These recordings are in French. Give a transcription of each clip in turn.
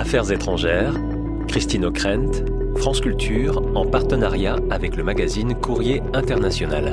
Affaires étrangères, Christine Ockrent, France Culture, en partenariat avec le magazine Courrier International.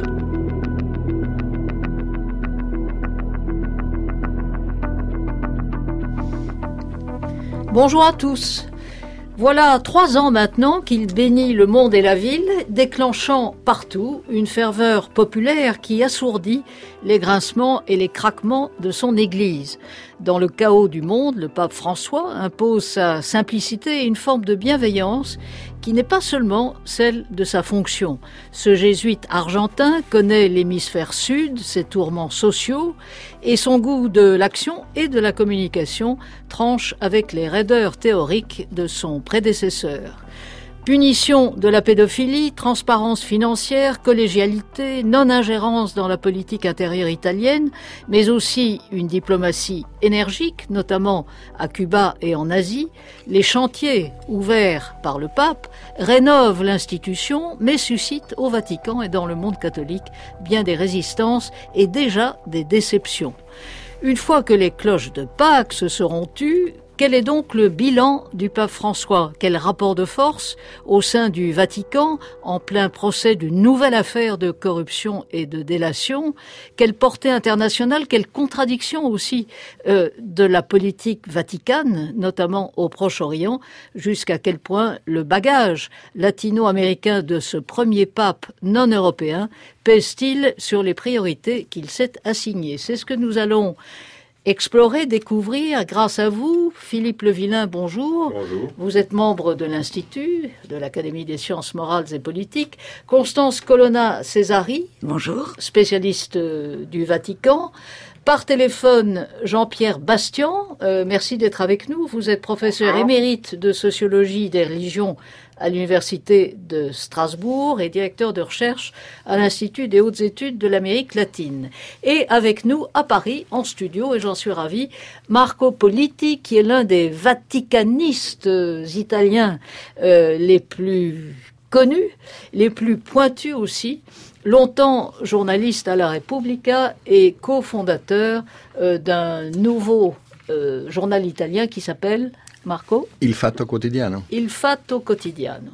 Bonjour à tous. Voilà 3 ans maintenant qu'il bénit le monde et la ville, déclenchant partout une ferveur populaire qui assourdit les grincements et les craquements de son Église. Dans le chaos du monde, le pape François impose sa simplicité et une forme de bienveillance qui n'est pas seulement celle de sa fonction. Ce jésuite argentin connaît l'hémisphère sud, ses tourments sociaux, et son goût de l'action et de la communication tranche avec les raideurs théoriques de son prédécesseur. Punition de la pédophilie, transparence financière, collégialité, non-ingérence dans la politique intérieure italienne, mais aussi une diplomatie énergique, notamment à Cuba et en Asie. Les chantiers ouverts par le pape rénovent l'institution, mais suscitent au Vatican et dans le monde catholique bien des résistances et déjà des déceptions. Une fois que les cloches de Pâques se seront tues, quel est donc le bilan du pape François ? Quel rapport de force au sein du Vatican, en plein procès d'une nouvelle affaire de corruption et de délation ? Quelle portée internationale, quelle contradiction aussi de la politique vaticane, notamment au Proche-Orient, jusqu'à quel point le bagage latino-américain de ce premier pape non européen pèse-t-il sur les priorités qu'il s'est assignées ? C'est ce que nous allons explorer, découvrir, grâce à vous. Philippe Levillain, bonjour. Bonjour. Vous êtes membre de l'Institut, de l'Académie des sciences morales et politiques. Constance Colonna-Césari. Bonjour. Spécialiste du Vatican. Par téléphone, Jean-Pierre Bastian. Merci d'être avec nous. Vous êtes professeur émérite de sociologie des religions à l'Université de Strasbourg et directeur de recherche à l'Institut des hautes études de l'Amérique latine. Et avec nous à Paris, en studio, et j'en suis ravie, Marco Politi, qui est l'un des vaticanistes italiens les plus connus, les plus pointus aussi, longtemps journaliste à la Repubblica et cofondateur d'un nouveau journal italien qui s'appelle Marco? Il Fatto Quotidiano. Il Fatto Quotidiano.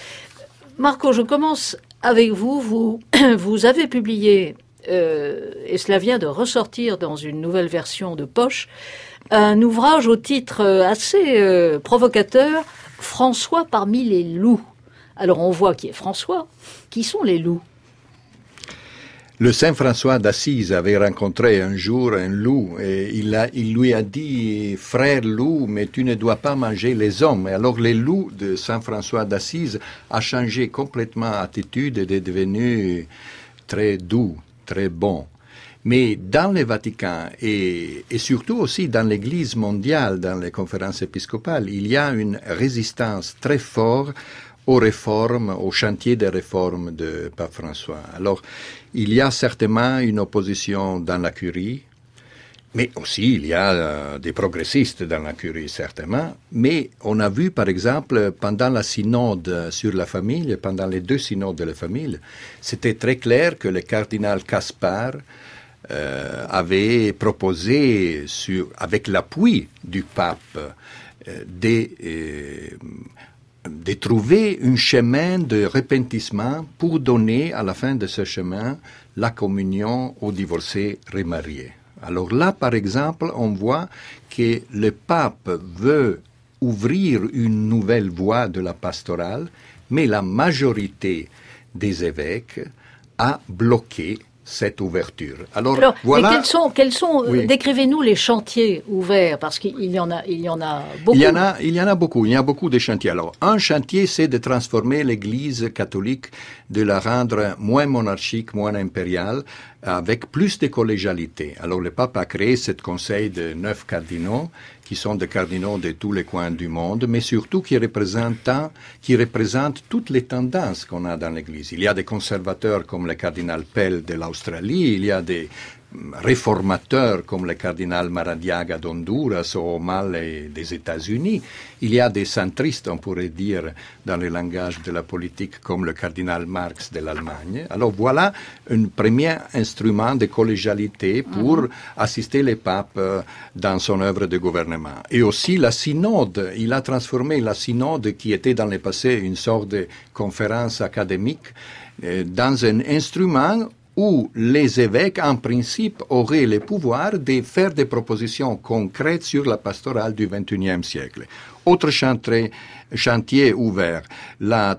Marco, je commence avec vous. Vous avez publié, et cela vient de ressortir dans une nouvelle version de poche, un ouvrage au titre assez provocateur, François parmi les loups. Alors on voit qui est François. Qui sont les loups ? Le Saint François d'Assise avait rencontré un jour un loup et il lui a dit « Frère loup, mais tu ne dois pas manger les hommes ». Et alors le loup de Saint François d'Assise a changé complètement d'attitude et est devenu très doux, très bon. Mais dans le Vatican et surtout aussi dans l'Église mondiale, dans les conférences épiscopales, il y a une résistance très forte aux réformes, au chantier des réformes de Pape François. Alors, il y a certainement une opposition dans la curie, mais aussi il y a des progressistes dans la curie, certainement. Mais on a vu, par exemple, pendant la synode sur la famille, pendant les 2 synodes de la famille, c'était très clair que le cardinal Caspar avait proposé, avec l'appui du pape, de trouver un chemin de repentissement pour donner à la fin de ce chemin la communion aux divorcés remariés. Alors là, par exemple, on voit que le pape veut ouvrir une nouvelle voie de la pastorale, mais la majorité des évêques a bloqué cette ouverture. Alors voilà. Mais quels sont Oui. Décrivez-nous les chantiers ouverts, parce qu'il y en a beaucoup. Il y en a beaucoup. Il y a beaucoup de chantiers. Alors, un chantier, c'est de transformer l'Église catholique, de la rendre moins monarchique, moins impériale, avec plus de collégialité. Alors, le pape a créé ce conseil de 9 cardinaux, qui sont des cardinaux de tous les coins du monde, mais surtout qui représentent toutes les tendances qu'on a dans l'Église. Il y a des conservateurs comme le cardinal Pell de l'Australie, il y a des réformateurs comme le cardinal Maradiaga d'Honduras ou Omal des États-Unis. Il y a des centristes, on pourrait dire, dans le langage de la politique, comme le cardinal Marx de l'Allemagne. Alors voilà un premier instrument de collégialité pour assister les papes dans son œuvre de gouvernement. Et aussi la synode. Il a transformé la synode, qui était dans le passé une sorte de conférence académique, dans un instrument où les évêques, en principe, auraient le pouvoir de faire des propositions concrètes sur la pastorale du XXIe siècle. Autre chantier ouvert, là,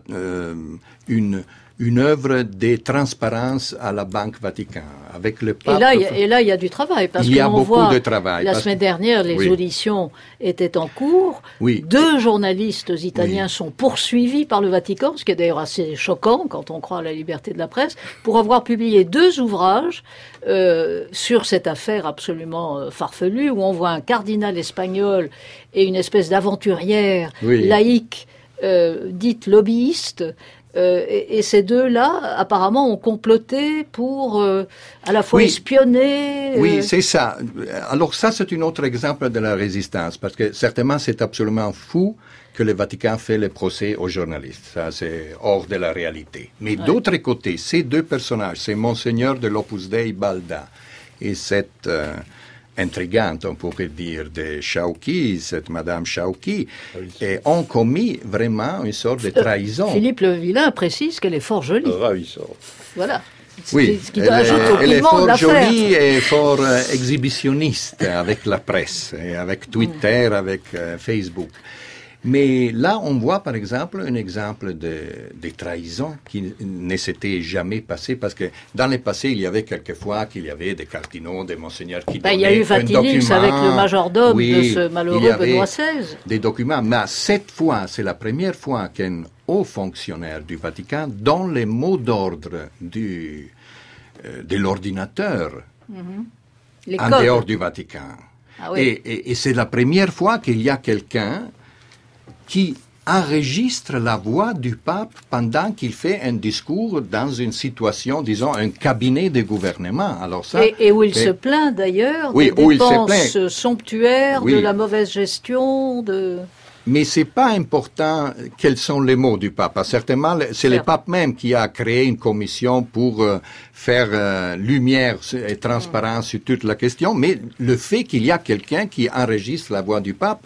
une œuvre de transparence à la Banque Vatican, avec le pape. Et là, il y a du travail, parce il y a qu'on beaucoup voit, de travail. La semaine dernière, les auditions étaient en cours. Oui. 2 journalistes italiens sont poursuivis par le Vatican, ce qui est d'ailleurs assez choquant quand on croit à la liberté de la presse, pour avoir publié 2 ouvrages sur cette affaire absolument farfelue, où on voit un cardinal espagnol et une espèce d'aventurière laïque dite lobbyiste. Et ces deux-là, apparemment, ont comploté pour à la fois espionner. Oui, c'est ça. Alors ça, c'est un autre exemple de la résistance, parce que certainement, c'est absolument fou que le Vatican fait les procès aux journalistes. Ça, c'est hors de la réalité. Mais d'autre côté, ces 2 personnages, c'est Monseigneur de l'Opus Dei Balda et cette intrigante, on pourrait dire, de Chauqui, cette Madame Chauqui, et ont commis vraiment une sorte de trahison. Philippe le Vilain précise qu'elle est fort jolie. Ravissant. Voilà. Oui, ce qui ajoute au elle est piment de fort l'affaire. jolie et fort exhibitionniste avec la presse, et avec Twitter, avec Facebook. Mais là, on voit par exemple un exemple de trahison qui ne s'était jamais passé, parce que dans le passé, il y avait quelquefois qu'il y avait des cardinaux, des monseigneurs qui donnaient il y a eu Vatilix avec le majordome de ce malheureux Benoît XVI. Des documents, mais cette fois, c'est la première fois qu'un haut fonctionnaire du Vatican donne les mots d'ordre de l'ordinateur en dehors du Vatican. Ah oui. Et c'est la première fois qu'il y a quelqu'un qui enregistre la voix du pape pendant qu'il fait un discours dans une situation, disons, un cabinet de gouvernement. Alors ça, et où il se plaint d'ailleurs des dépenses somptuaires, de la mauvaise gestion, Mais c'est pas important quels sont les mots du pape. Certainement, c'est le pape même qui a créé une commission pour faire lumière et transparence sur toute la question, mais le fait qu'il y a quelqu'un qui enregistre la voix du pape,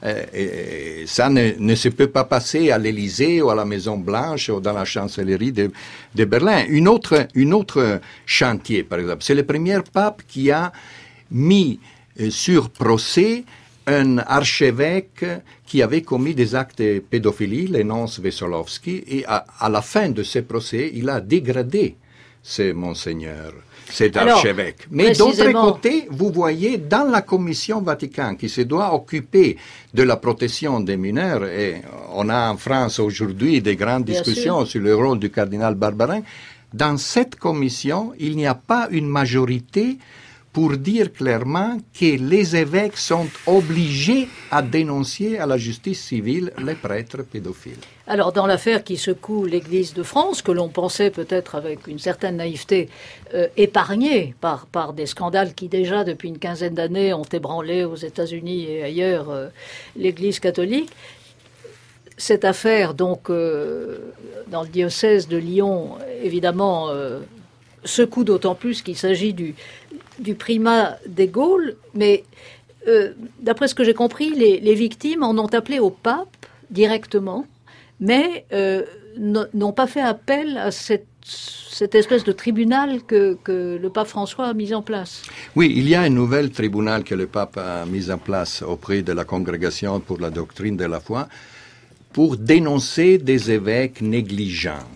ça ne se peut pas passer à l'Élysée ou à la Maison Blanche ou dans la chancellerie de Berlin. Une autre chantier, par exemple, c'est le premier pape qui a mis sur procès un archevêque qui avait commis des actes de pédophilie, Lénonce Vesolovski, et à la fin de ce procès, il a dégradé ce monseigneur, cet archevêque. Mais d'autre côté, vous voyez, dans la commission Vatican qui se doit occuper de la protection des mineurs, et on a en France aujourd'hui des grandes discussions sur le rôle du cardinal Barbarin, dans cette commission, il n'y a pas une majorité pour dire clairement que les évêques sont obligés à dénoncer à la justice civile les prêtres pédophiles. Alors, dans l'affaire qui secoue l'Église de France, que l'on pensait peut-être avec une certaine naïveté épargnée par des scandales qui déjà, depuis une quinzaine d'années, ont ébranlé aux États-Unis et ailleurs l'Église catholique, cette affaire, donc, dans le diocèse de Lyon, évidemment, secoue d'autant plus qu'il s'agit du primat des Gaules, mais d'après ce que j'ai compris, les victimes en ont appelé au pape directement, mais n'ont pas fait appel à cette espèce de tribunal que le pape François a mis en place. Oui, il y a un nouvel tribunal que le pape a mis en place auprès de la Congrégation pour la doctrine de la foi pour dénoncer des évêques négligents.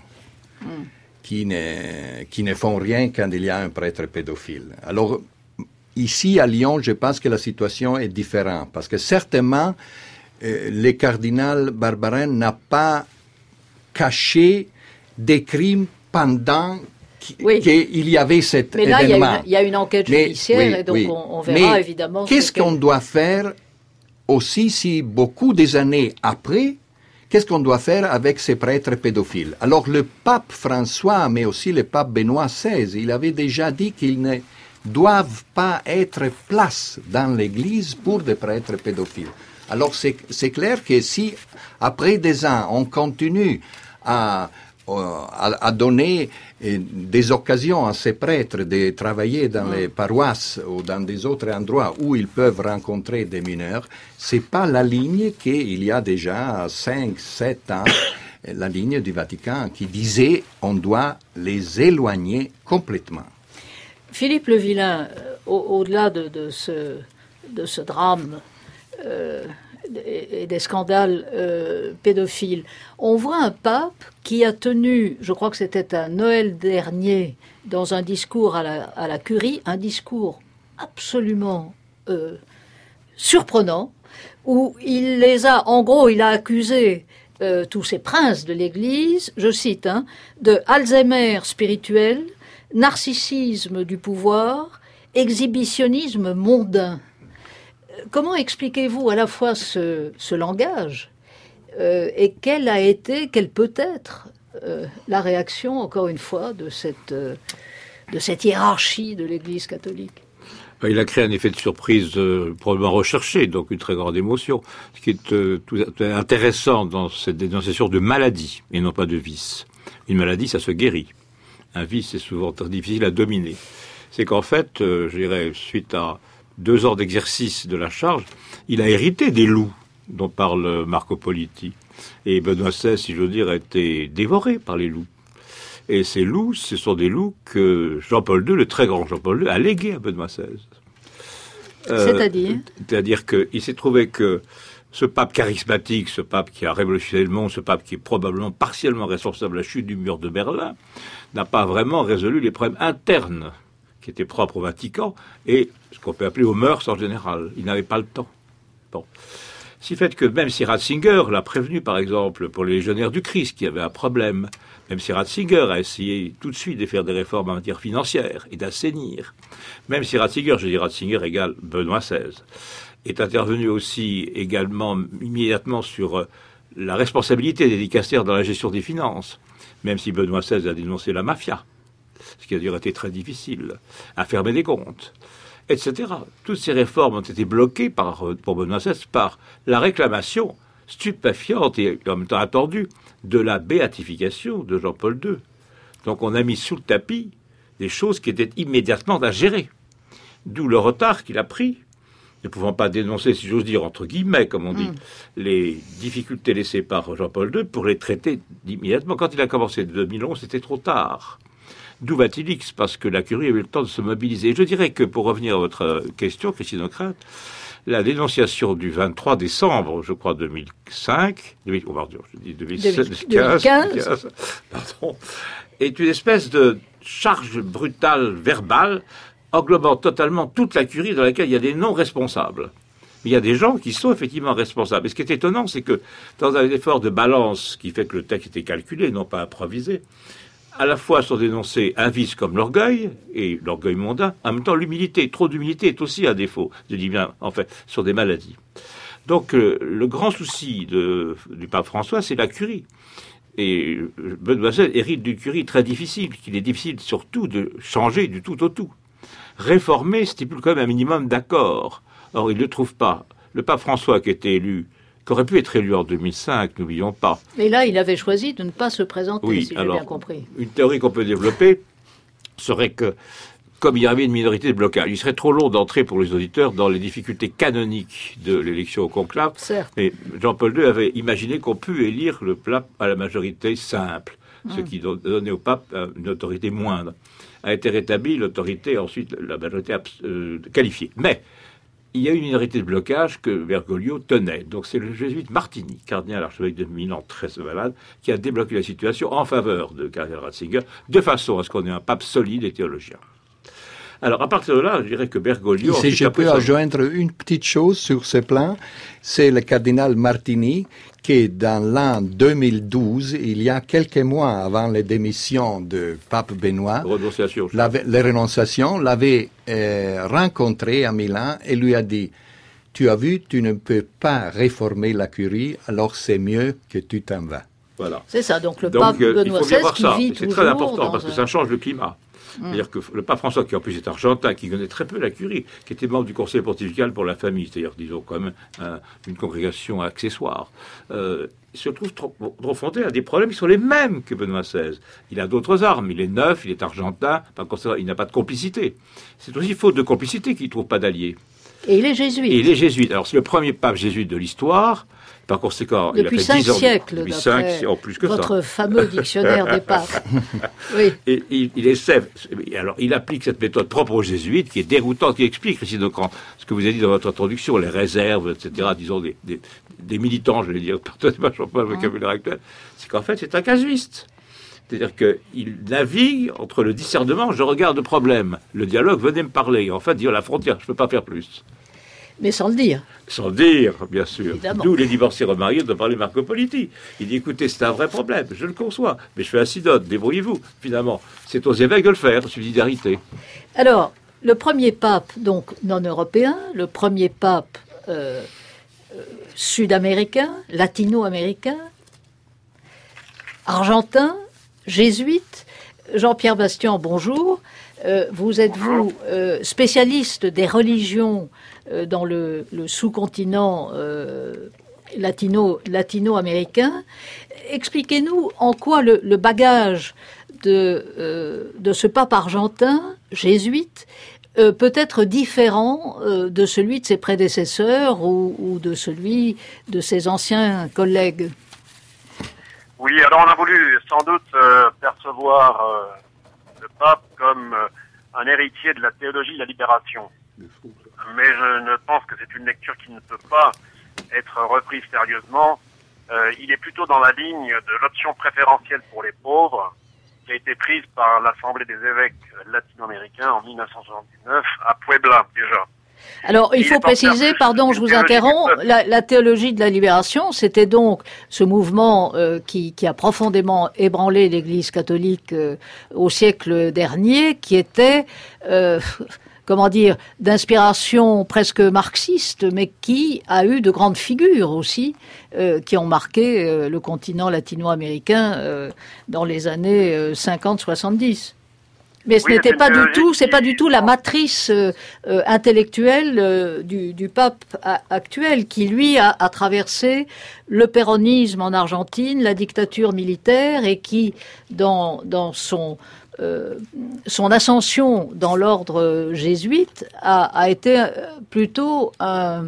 Qui ne font rien quand il y a un prêtre pédophile. Alors, ici à Lyon, je pense que la situation est différente, parce que certainement, le cardinal Barbarin n'a pas caché des crimes pendant qu'il y avait cet événement. Mais là, il y a une enquête judiciaire, et donc on verra évidemment... Qu'est-ce qu'on doit faire aussi si beaucoup des années après... Qu'est-ce qu'on doit faire avec ces prêtres pédophiles? Alors le pape François, mais aussi le pape Benoît XVI, il avait déjà dit qu'il doivent pas être place dans l'Église pour des prêtres pédophiles. Alors c'est clair que si après des ans on continue à donner des occasions à ces prêtres de travailler dans les paroisses ou dans des autres endroits où ils peuvent rencontrer des mineurs, c'est pas la ligne qu'il y a déjà 5-7 ans, la ligne du Vatican qui disait on doit les éloigner complètement. Philippe Le Villain, au-delà de ce drame et des scandales pédophiles, on voit un pape qui a tenu, je crois que c'était à Noël dernier, dans un discours à la Curie, un discours absolument surprenant, où il a accusé tous ces princes de l'Église, je cite, de Alzheimer spirituel, narcissisme du pouvoir, exhibitionnisme mondain. Comment expliquez-vous à la fois ce langage et quelle peut être la réaction, encore une fois, de cette hiérarchie de l'Église catholique? Il a créé un effet de surprise probablement recherché, donc une très grande émotion. Ce qui est tout intéressant dans cette dénonciation de maladie, et non pas de vice. Une maladie, ça se guérit. Un vice, c'est souvent très difficile à dominer. C'est qu'en fait, je dirais, suite à 2 ans d'exercice de la charge, il a hérité des loups dont parle Marco Politi. Et Benoît XVI, si j'ose dire, a été dévoré par les loups. Et ces loups, ce sont des loups que Jean-Paul II, le très grand Jean-Paul II, a légués à Benoît XVI. C'est-à-dire qu'il s'est trouvé que ce pape charismatique, ce pape qui a révolutionné le monde, ce pape qui est probablement partiellement responsable de la chute du mur de Berlin, n'a pas vraiment résolu les problèmes internes qui étaient propres au Vatican et ce qu'on peut appeler aux mœurs en général. Il n'avait pas le temps. Bon. Si fait que même si Ratzinger l'a prévenu, par exemple, pour les légionnaires du Christ, qui avaient un problème, même si Ratzinger a essayé tout de suite de faire des réformes en matière financière et d'assainir, même si Ratzinger, je dis Ratzinger égale Benoît XVI, est intervenu aussi également immédiatement sur la responsabilité des dicastères dans la gestion des finances, même si Benoît XVI a dénoncé la mafia, ce qui a d'ailleurs été très difficile, à fermer des comptes, etc. Toutes ces réformes ont été bloquées pour Benoît XVI par la réclamation stupéfiante et en même temps attendue de la béatification de Jean-Paul II. Donc on a mis sous le tapis des choses qui étaient immédiatement à gérer. D'où le retard qu'il a pris, ne pouvant pas dénoncer, si j'ose dire, entre guillemets, comme on dit, les difficultés laissées par Jean-Paul II pour les traiter immédiatement. Quand il a commencé en 2011, c'était trop tard. D'où Vatilix, parce que la Curie a eu le temps de se mobiliser. Et je dirais que, pour revenir à votre question, Christine Ockrent, la dénonciation du 23 décembre, je crois, 2015, pardon, est une espèce de charge brutale, verbale, englobant totalement toute la Curie dans laquelle il y a des non-responsables. Mais il y a des gens qui sont effectivement responsables. Et ce qui est étonnant, c'est que dans un effort de balance qui fait que le texte était calculé, non pas improvisé, à la fois sont dénoncés un vice comme l'orgueil, et l'orgueil mondain, en même temps l'humilité. Trop d'humilité est aussi un défaut, je dis bien, en fait, sur des maladies. Donc le grand souci du pape François, c'est la Curie. Et Benoît XVI hérite d'une Curie très difficile, qu'il est difficile surtout de changer du tout au tout. Réformer stipule quand même un minimum d'accords. Or, il ne le trouve pas. Le pape François, qui était élu, qui aurait pu être élu en 2005, n'oublions pas. Mais là, il avait choisi de ne pas se présenter, oui, si j'ai bien compris. Une théorie qu'on peut développer serait que, comme il y avait une minorité de blocage, il serait trop long d'entrer pour les auditeurs dans les difficultés canoniques de l'élection au conclave. Certes. Mais Jean-Paul II avait imaginé qu'on pût élire le pape à la majorité simple, ce qui donnait au pape une autorité moindre. A été rétablie l'autorité, ensuite la majorité qualifiée. Mais il y a une minorité de blocage que Bergoglio tenait. Donc c'est le jésuite Martini, cardinal archevêque de Milan, très malade, qui a débloqué la situation en faveur de cardinal Ratzinger, de façon à ce qu'on ait un pape solide et théologien. Alors, à partir de là, je dirais que Bergoglio... Si je peux adjoindre une petite chose sur ce plan, c'est le cardinal Martini qui, dans l'an 2012, il y a quelques mois avant la démission de pape Benoît, les renonciations, l'avait rencontré à Milan et lui a dit « Tu as vu, tu ne peux pas réformer la curie, alors c'est mieux que tu t'en vas. » Voilà. C'est ça, donc le pape Benoît XVI qui vit c'est très important parce que ça change le climat. C'est-à-dire que le pape François, qui en plus est argentin, qui connaît très peu la curie, qui était membre du conseil pontifical pour la famille, c'est-à-dire, disons, quand même une congrégation accessoire, se trouve confronté à des problèmes qui sont les mêmes que Benoît XVI. Il a d'autres armes, il est neuf, il est argentin, par conséquent, il n'a pas de complicité. C'est aussi faute de complicité qu'il ne trouve pas d'alliés. Et il est jésuite. Et il est jésuite. Alors, c'est le premier pape jésuite de l'histoire. Par conséquent, depuis il a fait 10 ans. siècles, depuis 5 ans, plus que votre ça. fameux dictionnaire des papes. Oui. Et il essaie. Alors, il applique cette méthode propre aux jésuites, qui est déroutante, qui explique, Christine Ockrent, ce que vous avez dit dans votre introduction, les réserves, etc., disons, des militants, je vais dire, pardonnez-moi, je ne pas le vocabulaire actuel, c'est qu'en fait, c'est un casuiste. C'est-à-dire qu'il navigue entre le discernement, je regarde le problème, le dialogue, venez me parler, et en fait, dire la frontière, je ne peux pas faire plus. Mais sans le dire. Sans le dire, bien sûr. Évidemment. D'où les divorcés remariés de parler Marco Politi. Il dit, écoutez, c'est un vrai problème, je le conçois, mais je fais un synode, débrouillez-vous. Finalement, c'est aux évêques de le faire, subsidiarité. Alors, le premier pape, donc non européen, le premier pape sud-américain, latino-américain, argentin, jésuite. Jean-Pierre Bastian, bonjour. Vous êtes, vous, spécialiste des religions dans le sous-continent latino-américain. Expliquez-nous en quoi le bagage de ce pape argentin, jésuite, peut être différent de celui de ses prédécesseurs ou de celui de ses anciens collègues. Oui, alors on a voulu sans doute percevoir le pape comme un héritier de la théologie de la libération. Mais je ne pense que c'est une lecture qui ne peut pas être reprise sérieusement. Il est plutôt dans la ligne de l'option préférentielle pour les pauvres, qui a été prise par l'Assemblée des évêques latino-américains en 1979 à Puebla déjà. Alors, il faut préciser, pardon, je vous interromps, la théologie de la libération, c'était donc ce mouvement qui a profondément ébranlé l'Église catholique au siècle dernier, qui était, comment dire, d'inspiration presque marxiste, mais qui a eu de grandes figures aussi, qui ont marqué le continent latino-américain dans les années 50-70. Mais ce n'était pas du tout, c'est pas du tout la matrice intellectuelle du pape actuel qui, lui, a traversé le péronisme en Argentine, la dictature militaire, et qui, dans son ascension dans l'ordre jésuite, a été plutôt un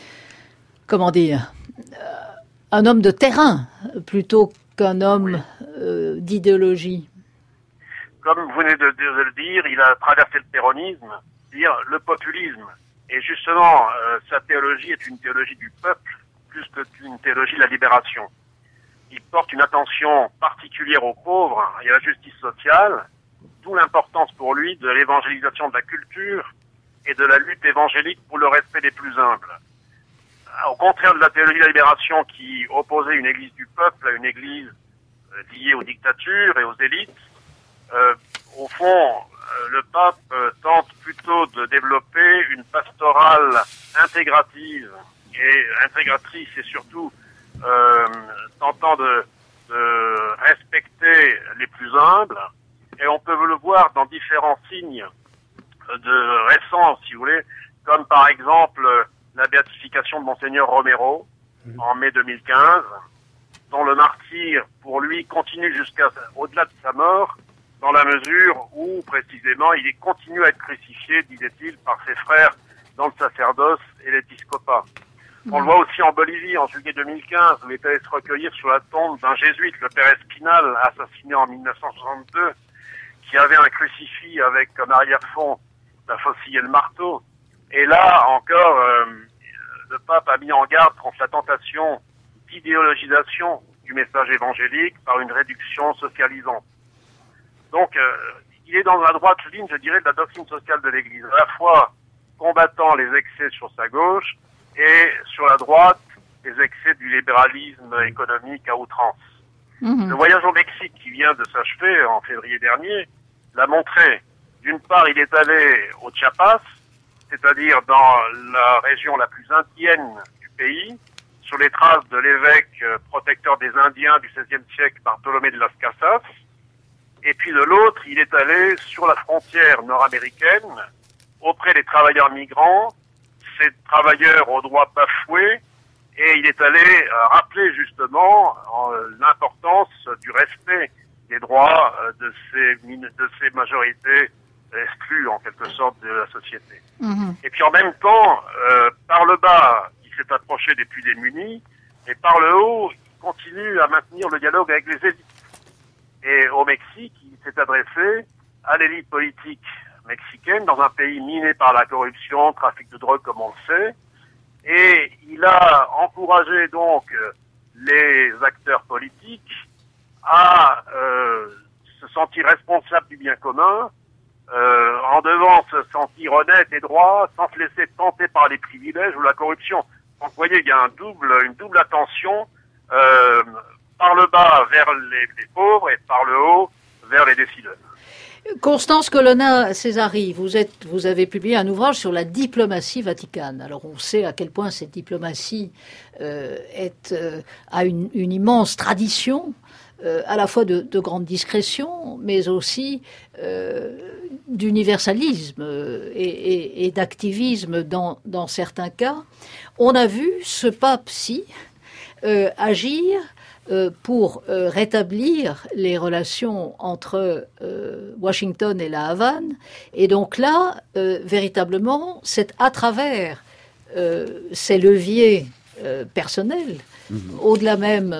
homme de terrain plutôt qu'un homme d'idéologie. Comme vous venez de le dire, il a traversé le péronisme, c'est-à-dire le populisme. Et justement, sa théologie est une théologie du peuple, plus qu'une théologie de la libération. Il porte une attention particulière aux pauvres et à la justice sociale, d'où l'importance pour lui de l'évangélisation de la culture et de la lutte évangélique pour le respect des plus humbles. Au contraire de la théologie de la libération qui opposait une église du peuple à une église liée aux dictatures et aux élites, au fond, le pape tente plutôt de développer une pastorale intégrative et intégratrice et surtout tentant de respecter les plus humbles. Et on peut le voir dans différents signes récents, si vous voulez, comme par exemple la béatification de Monseigneur Romero en mai 2015, dont le martyre pour lui continue au-delà de sa mort, dans la mesure où, précisément, il continue à être crucifié, disait-il, par ses frères dans le sacerdoce et l'épiscopat. On le voit aussi en Bolivie, en juillet 2015, où il est allé se recueillir sur la tombe d'un jésuite, le père Espinal, assassiné en 1962, qui avait un crucifix avec comme arrière-fond la faucille et le marteau. Et là, encore, le pape a mis en garde contre la tentation d'idéologisation du message évangélique par une réduction socialisante. Donc, il est dans la droite ligne, je dirais, de la doctrine sociale de l'Église, à la fois combattant les excès sur sa gauche et sur la droite, les excès du libéralisme économique à outrance. Le voyage au Mexique qui vient de s'achever en février dernier l'a montré. D'une part, il est allé au Chiapas, c'est-à-dire dans la région la plus indienne du pays, sur les traces de l'évêque protecteur des Indiens du XVIe siècle, Bartolomé de las Casas. Et puis de l'autre, il est allé sur la frontière nord-américaine, auprès des travailleurs migrants, ces travailleurs aux droits bafoués, et il est allé rappeler justement l'importance du respect des droits de ces majorités exclues en quelque sorte de la société. Et puis en même temps, par le bas, il s'est approché des plus démunis, et par le haut, il continue à maintenir le dialogue avec les élites. Et au Mexique, il s'est adressé à l'élite politique mexicaine dans un pays miné par la corruption, trafic de drogue comme on le sait. Et il a encouragé donc les acteurs politiques à se sentir responsables du bien commun, en devant se sentir honnête et droit, sans se laisser tenter par les privilèges ou la corruption. Donc vous voyez, il y a une double attention par le bas vers les pauvres et par le haut vers les décideurs. Constance Colonna-Césari, vous avez publié un ouvrage sur la diplomatie vaticane. Alors on sait à quel point cette diplomatie a une immense tradition, à la fois de grande discrétion, mais aussi d'universalisme et d'activisme dans certains cas. On a vu ce pape-ci agir pour rétablir les relations entre Washington et la Havane. Et donc là, véritablement, c'est à travers ces leviers personnels, au-delà même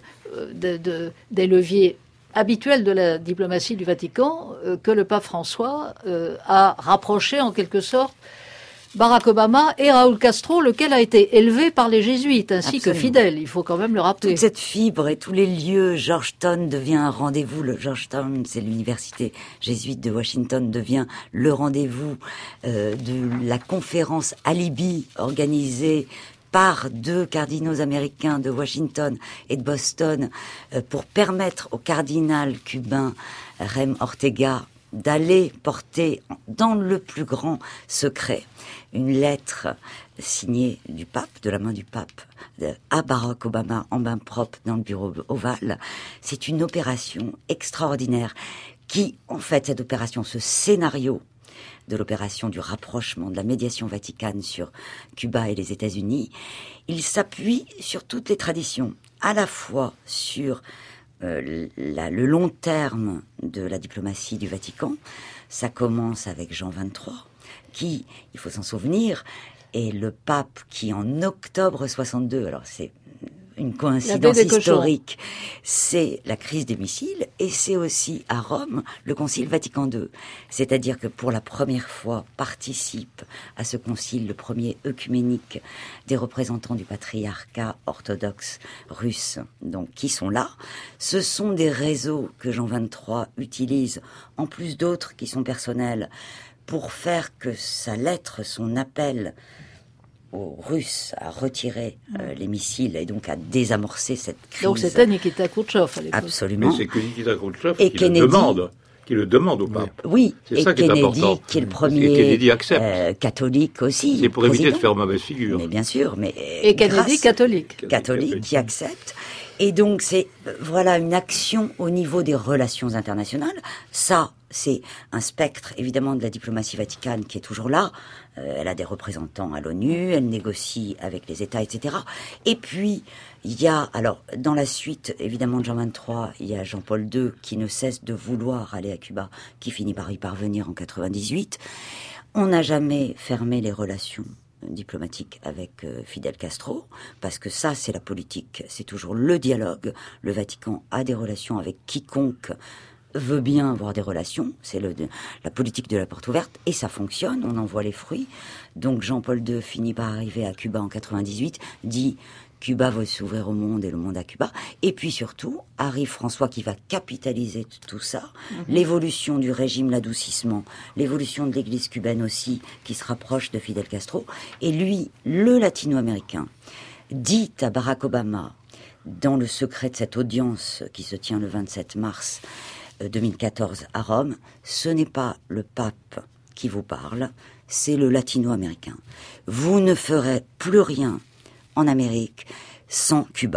des leviers habituels de la diplomatie du Vatican, que le pape François a rapproché en quelque sorte Barack Obama et Raúl Castro, lequel a été élevé par les jésuites, ainsi que Fidel, il faut quand même le rappeler. Toute cette fibre et tous les lieux, Georgetown devient un rendez-vous. Le Georgetown, c'est l'université jésuite de Washington, devient le rendez-vous de la conférence Alibi organisée par 2 cardinaux américains de Washington et de Boston pour permettre au cardinal cubain Rem Ortega d'aller porter dans le plus grand secret une lettre signée du pape, de la main du pape, à Barack Obama en main propre dans le bureau ovale. C'est une opération extraordinaire qui, en fait, cette opération, ce scénario de l'opération du rapprochement, de la médiation vaticane sur Cuba et les États-Unis, il s'appuie sur toutes les traditions, à la fois sur le long terme de la diplomatie du Vatican. Ça commence avec Jean XXIII, qui, il faut s'en souvenir, est le pape qui, en octobre 62, alors c'est une coïncidence historique, c'est la crise des missiles, et c'est aussi à Rome le Concile Vatican II. C'est-à-dire que pour la première fois participe à ce concile, le premier œcuménique, des représentants du patriarcat orthodoxe russe, donc qui sont là. Ce sont des réseaux que Jean XXIII utilise, en plus d'autres qui sont personnels, pour faire que sa lettre, son appel aux Russes à retirer les missiles et donc à désamorcer cette crise. Donc c'était Nikita Khrouchtchev à l'époque. Absolument. Mais c'est que Nikita Khrouchtchev et qui Kennedy, le demande au pape. Oui, c'est et ça qui est Kennedy, important. qui est le premier accepte. catholique aussi. C'est pour éviter de faire mauvaise figure. Mais bien sûr, mais et Kennedy catholique. Catholique qui accepte. Et donc c'est voilà une action au niveau des relations internationales. Ça, c'est un spectre évidemment de la diplomatie vaticane qui est toujours là. Elle a des représentants à l'ONU, elle négocie avec les États, etc. Et puis il y a, alors dans la suite évidemment de Jean XXIII, il y a Jean-Paul II qui ne cesse de vouloir aller à Cuba, qui finit par y parvenir en 98. On n'a jamais fermé les relations diplomatique avec Fidel Castro, parce que ça, c'est la politique, c'est toujours le dialogue. Le Vatican a des relations avec quiconque veut bien avoir des relations, c'est la politique de la porte ouverte, et ça fonctionne, on en voit les fruits. Donc Jean-Paul II finit par arriver à Cuba en 98, dit Cuba veut s'ouvrir au monde et le monde à Cuba. Et puis surtout, arrive François qui va capitaliser tout ça. L'évolution du régime, l'adoucissement, l'évolution de l'église cubaine aussi, qui se rapproche de Fidel Castro. Et lui, le latino-américain, dit à Barack Obama, dans le secret de cette audience qui se tient le 27 mars 2014 à Rome, ce n'est pas le pape qui vous parle, c'est le latino-américain. Vous ne ferez plus rien en Amérique sans Cuba.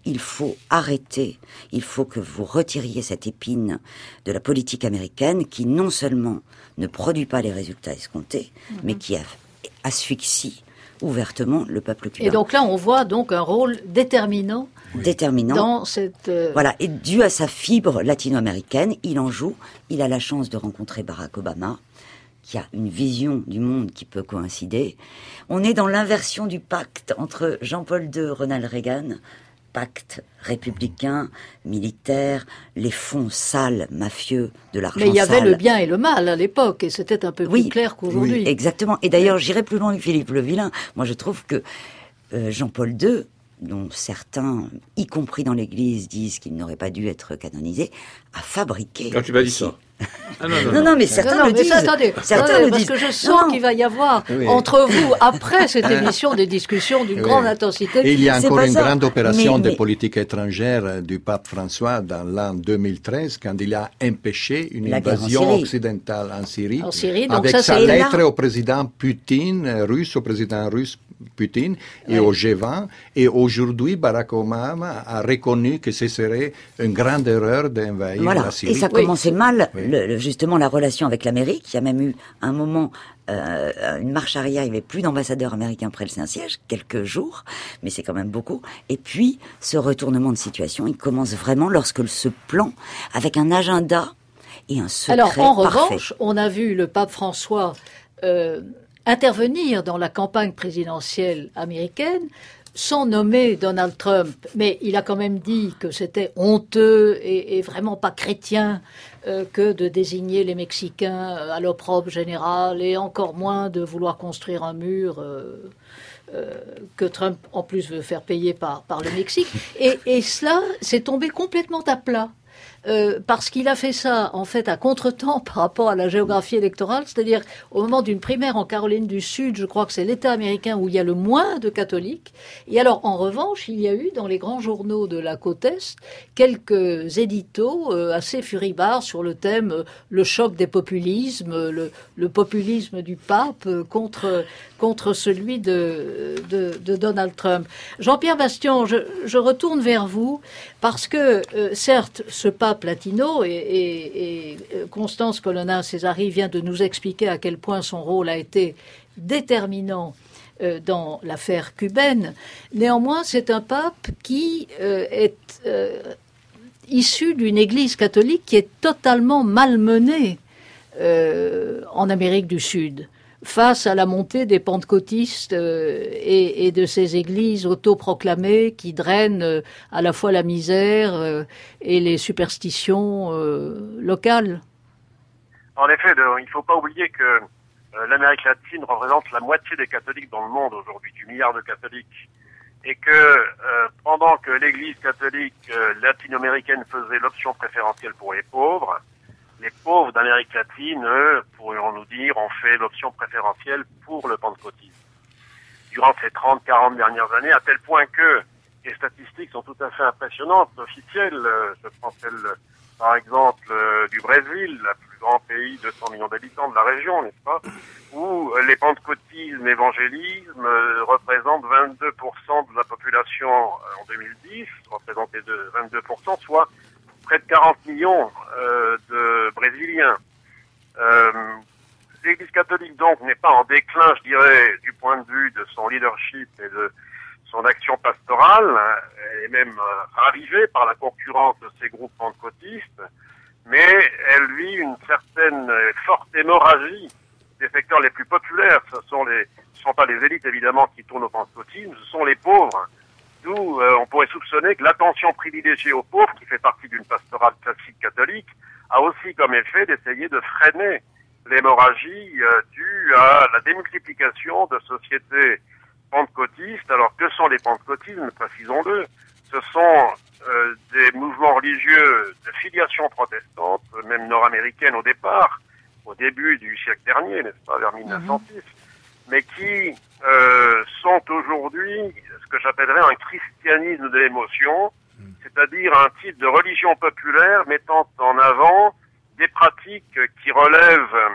il faut arrêter, il faut que vous retiriez cette épine de la politique américaine qui non seulement ne produit pas les résultats escomptés, mais qui asphyxie ouvertement le peuple cubain. Et donc là, on voit donc un rôle déterminant dans cette... Voilà, et dû à sa fibre latino-américaine, il en joue. Il a la chance de rencontrer Barack Obama, qui a une vision du monde qui peut coïncider. On est dans l'inversion du pacte entre Jean-Paul II, Ronald Reagan, pacte républicain, militaire, les fonds sales, mafieux, de l'argent sale. Mais il y avait le bien et le mal à l'époque, et c'était un peu plus clair qu'aujourd'hui. Oui, exactement. Et d'ailleurs, j'irai plus loin que Philippe le Vilain. Moi, je trouve que Jean-Paul II, dont certains, y compris dans l'Église, disent qu'il n'aurait pas dû être canonisé, a fabriqué... Quand tu m'as dit ça. Ah non, mais certains le disent. Attendez, parce que je sens qu'il va y avoir entre vous, après cette émission, des discussions d'une grande intensité. Et il y a encore une grande opération de politique étrangère du pape François dans l'an 2013, quand il a empêché une invasion occidentale en Syrie, donc avec sa lettre au président Poutine, au président russe Poutine, et au G20. Et aujourd'hui, Barack Obama a reconnu que ce serait une grande erreur d'envahir la Syrie. Et ça commençait mal. Justement la relation avec l'Amérique. Il y a même eu un moment, une marche arrière, il n'y avait plus d'ambassadeur américain près le Saint-Siège, quelques jours, mais c'est quand même beaucoup. Et puis, ce retournement de situation, il commence vraiment lorsque ce plan, avec un agenda et un secret Alors, en parfait. revanche, on a vu le pape François intervenir dans la campagne présidentielle américaine, sans nommer Donald Trump, mais il a quand même dit que c'était honteux et vraiment pas chrétien que de désigner les Mexicains à l'opprobre général et encore moins de vouloir construire un mur que Trump en plus veut faire payer par le Mexique. Et cela s'est tombé complètement à plat. Parce qu'il a fait ça, en fait, à contretemps par rapport à la géographie électorale, c'est-à-dire au moment d'une primaire en Caroline du Sud, je crois que c'est l'État américain où il y a le moins de catholiques. Et alors, en revanche, il y a eu dans les grands journaux de la côte Est quelques éditos assez furibards sur le thème le choc des populismes, le populisme du pape contre celui de Donald Trump. Jean-Pierre Bastian, je retourne vers vous parce que, certes, ce pape latino et Constance Colonna-Césari vient de nous expliquer à quel point son rôle a été déterminant dans l'affaire cubaine. Néanmoins, c'est un pape qui est issu d'une église catholique qui est totalement malmenée en Amérique du Sud, face à la montée des pentecôtistes et de ces églises autoproclamées qui drainent à la fois la misère et les superstitions locales. En effet, il ne faut pas oublier que l'Amérique latine représente la moitié des catholiques dans le monde aujourd'hui, du milliard de catholiques. Et que pendant que l'Église catholique latino-américaine faisait l'option préférentielle pour les pauvres d'Amérique latine, pourrions-nous dire, ont fait l'option préférentielle pour le pentecôtisme. Durant ces 30-40 dernières années, à tel point que les statistiques sont tout à fait impressionnantes, officielles. Je prends celle, par exemple, du Brésil, le plus grand pays de 100 millions d'habitants de la région, n'est-ce pas, où les pentecôtismes évangélismes représentent 22% de la population en 2010, représentaient de 22%, soit près de 40 millions de Brésiliens. L'Église catholique, donc, n'est pas en déclin, je dirais, du point de vue de son leadership et de son action pastorale. Elle est même ravivée par la concurrence de ces groupes pentecôtistes, mais elle vit une certaine forte hémorragie des secteurs les plus populaires. Ce sont pas les élites, évidemment, qui tournent au pentecôtisme, ce sont les pauvres. D'où on pourrait soupçonner que l'attention privilégiée aux pauvres, qui fait partie d'une pastorale classique catholique, a aussi comme effet d'essayer de freiner l'hémorragie due à la démultiplication de sociétés pentecôtistes. Alors que sont les pentecôtismes, précisons-le? Ce sont des mouvements religieux de filiation protestante, même nord-américaine au départ, au début du siècle dernier, n'est-ce pas, vers 1906, mais qui sont aujourd'hui ce que j'appellerais un christianisme de l'émotion, c'est-à-dire un type de religion populaire mettant en avant des pratiques qui relèvent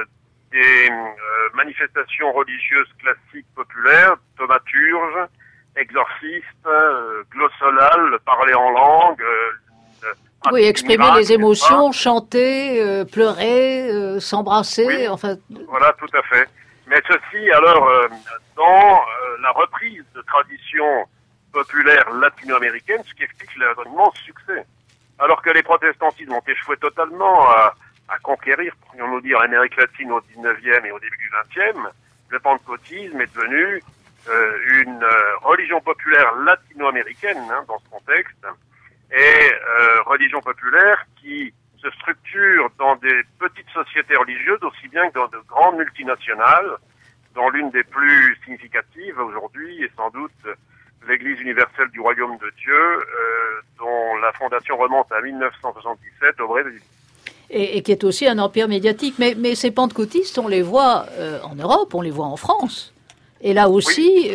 des manifestations religieuses classiques populaires, thaumaturges, exorciste, glossolal, parler en langue. Oui, exprimer les émotions, chanter, pleurer, s'embrasser, oui, enfin. Voilà, tout à fait. Mais ceci, alors, dans la reprise de traditions populaires latino-américaines, ce qui explique leur immense succès. Alors que les protestantismes ont échoué totalement à conquérir, pourrions-nous dire, l'Amérique latine au 19e et au début du 20e, le pentecôtisme est devenu une religion populaire latino-américaine, dans ce contexte, et religion populaire qui se structure dans des petites sociétés religieuses aussi bien que dans de grandes multinationales, dont l'une des plus significatives aujourd'hui est sans doute l'Église universelle du Royaume de Dieu, dont la fondation remonte à 1977 au Brésil. Et qui est aussi un empire médiatique. Mais ces pentecôtistes, on les voit en Europe, on les voit en France. Et là aussi,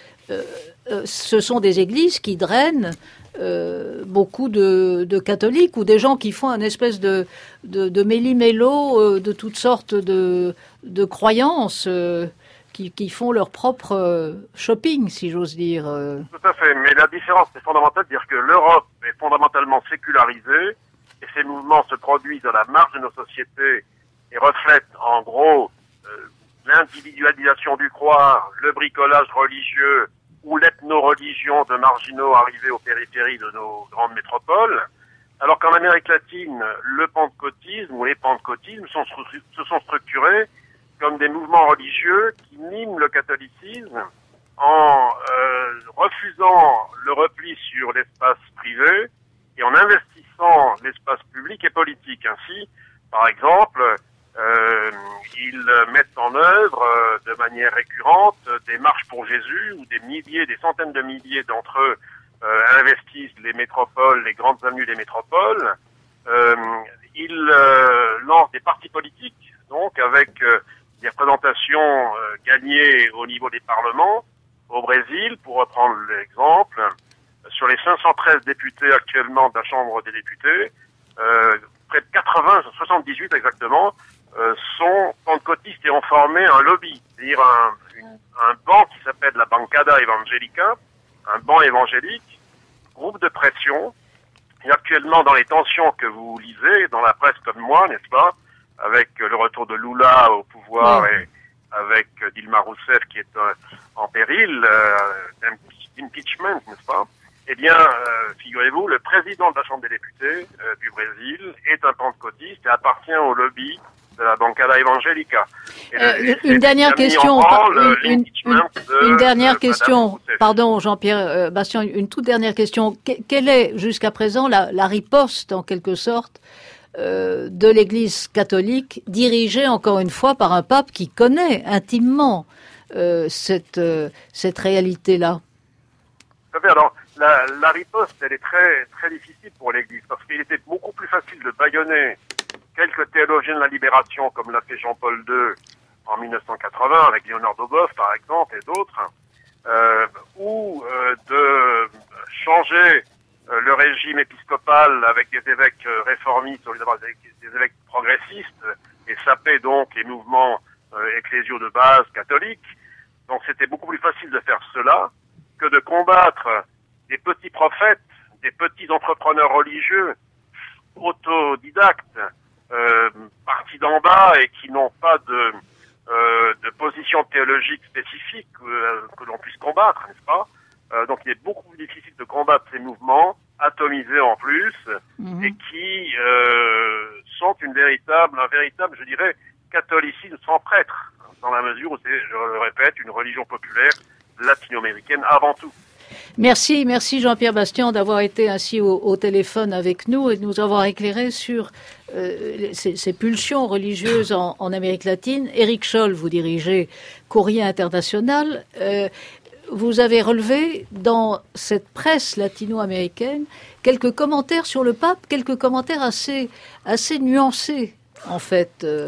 ce sont des églises qui drainent beaucoup de catholiques ou des gens qui font un espèce de méli-mélo de toutes sortes de croyances qui font leur propre shopping, si j'ose dire. Tout à fait, mais la différence est fondamentale de dire que l'Europe est fondamentalement sécularisée et ces mouvements se produisent à la marge de nos sociétés et reflètent en gros l'individualisation du croire, le bricolage religieux ou l'ethno-religion de marginaux arrivés aux périphéries de nos grandes métropoles, alors qu'en Amérique latine, le pentecôtisme ou les pentecôtismes se sont structurés comme des mouvements religieux qui miment le catholicisme en refusant le repli sur l'espace privé et en investissant l'espace public et politique. Ainsi, par exemple, ils mettent en œuvre de manière récurrente des marches pour Jésus où des centaines de milliers d'entre eux investissent les métropoles, les grandes avenues des métropoles. Ils lancent des partis politiques, donc avec des représentations gagnées au niveau des parlements. Au Brésil, pour reprendre l'exemple, sur les 513 députés actuellement de la Chambre des députés, près de 78 exactement, sont pentecôtistes et ont formé un lobby, c'est-à-dire un banc qui s'appelle la Bancada Evangélica, un banc évangélique, groupe de pression, et actuellement dans les tensions que vous lisez, dans la presse comme moi, n'est-ce pas, avec le retour de Lula au pouvoir et avec Dilma Rousseff qui est en péril d'impeachment, n'est-ce pas? Eh bien, figurez-vous, le président de la Chambre des députés du Brésil est un pentecôtiste et appartient au lobby de la Bancada Evangélica. Une dernière question. Une dernière question. Pardon, Jean-Pierre Bastien, une toute dernière question. Quelle est, jusqu'à présent, la riposte, en quelque sorte, de l'Église catholique, dirigée, encore une fois, par un pape qui connaît intimement cette réalité-là? Alors, la riposte, elle est très, très difficile pour l'Église, parce qu'il était beaucoup plus facile de bâillonner quelques théologiens de la libération, comme l'a fait Jean-Paul II en 1980, avec Léonard Doboff, par exemple, et d'autres, ou de changer le régime épiscopal avec des évêques réformistes au lieu d'avoir des évêques progressistes, et saper donc les mouvements ecclésiaux de base catholiques. Donc c'était beaucoup plus facile de faire cela que de combattre des petits prophètes, des petits entrepreneurs religieux, autodidactes, partis d'en bas et qui n'ont pas de position théologique spécifique que l'on puisse combattre, n'est-ce pas? Donc il est beaucoup plus difficile de combattre ces mouvements, atomisés en plus, et qui sont un véritable, je dirais, catholicisme sans prêtre, dans la mesure où c'est, je le répète, une religion populaire latino-américaine avant tout. Merci Jean-Pierre Bastien d'avoir été ainsi au téléphone avec nous et de nous avoir éclairé sur ces pulsions religieuses en Amérique latine. Éric Scholl, vous dirigez Courrier International. Vous avez relevé dans cette presse latino-américaine quelques commentaires sur le pape, quelques commentaires assez nuancés, en fait.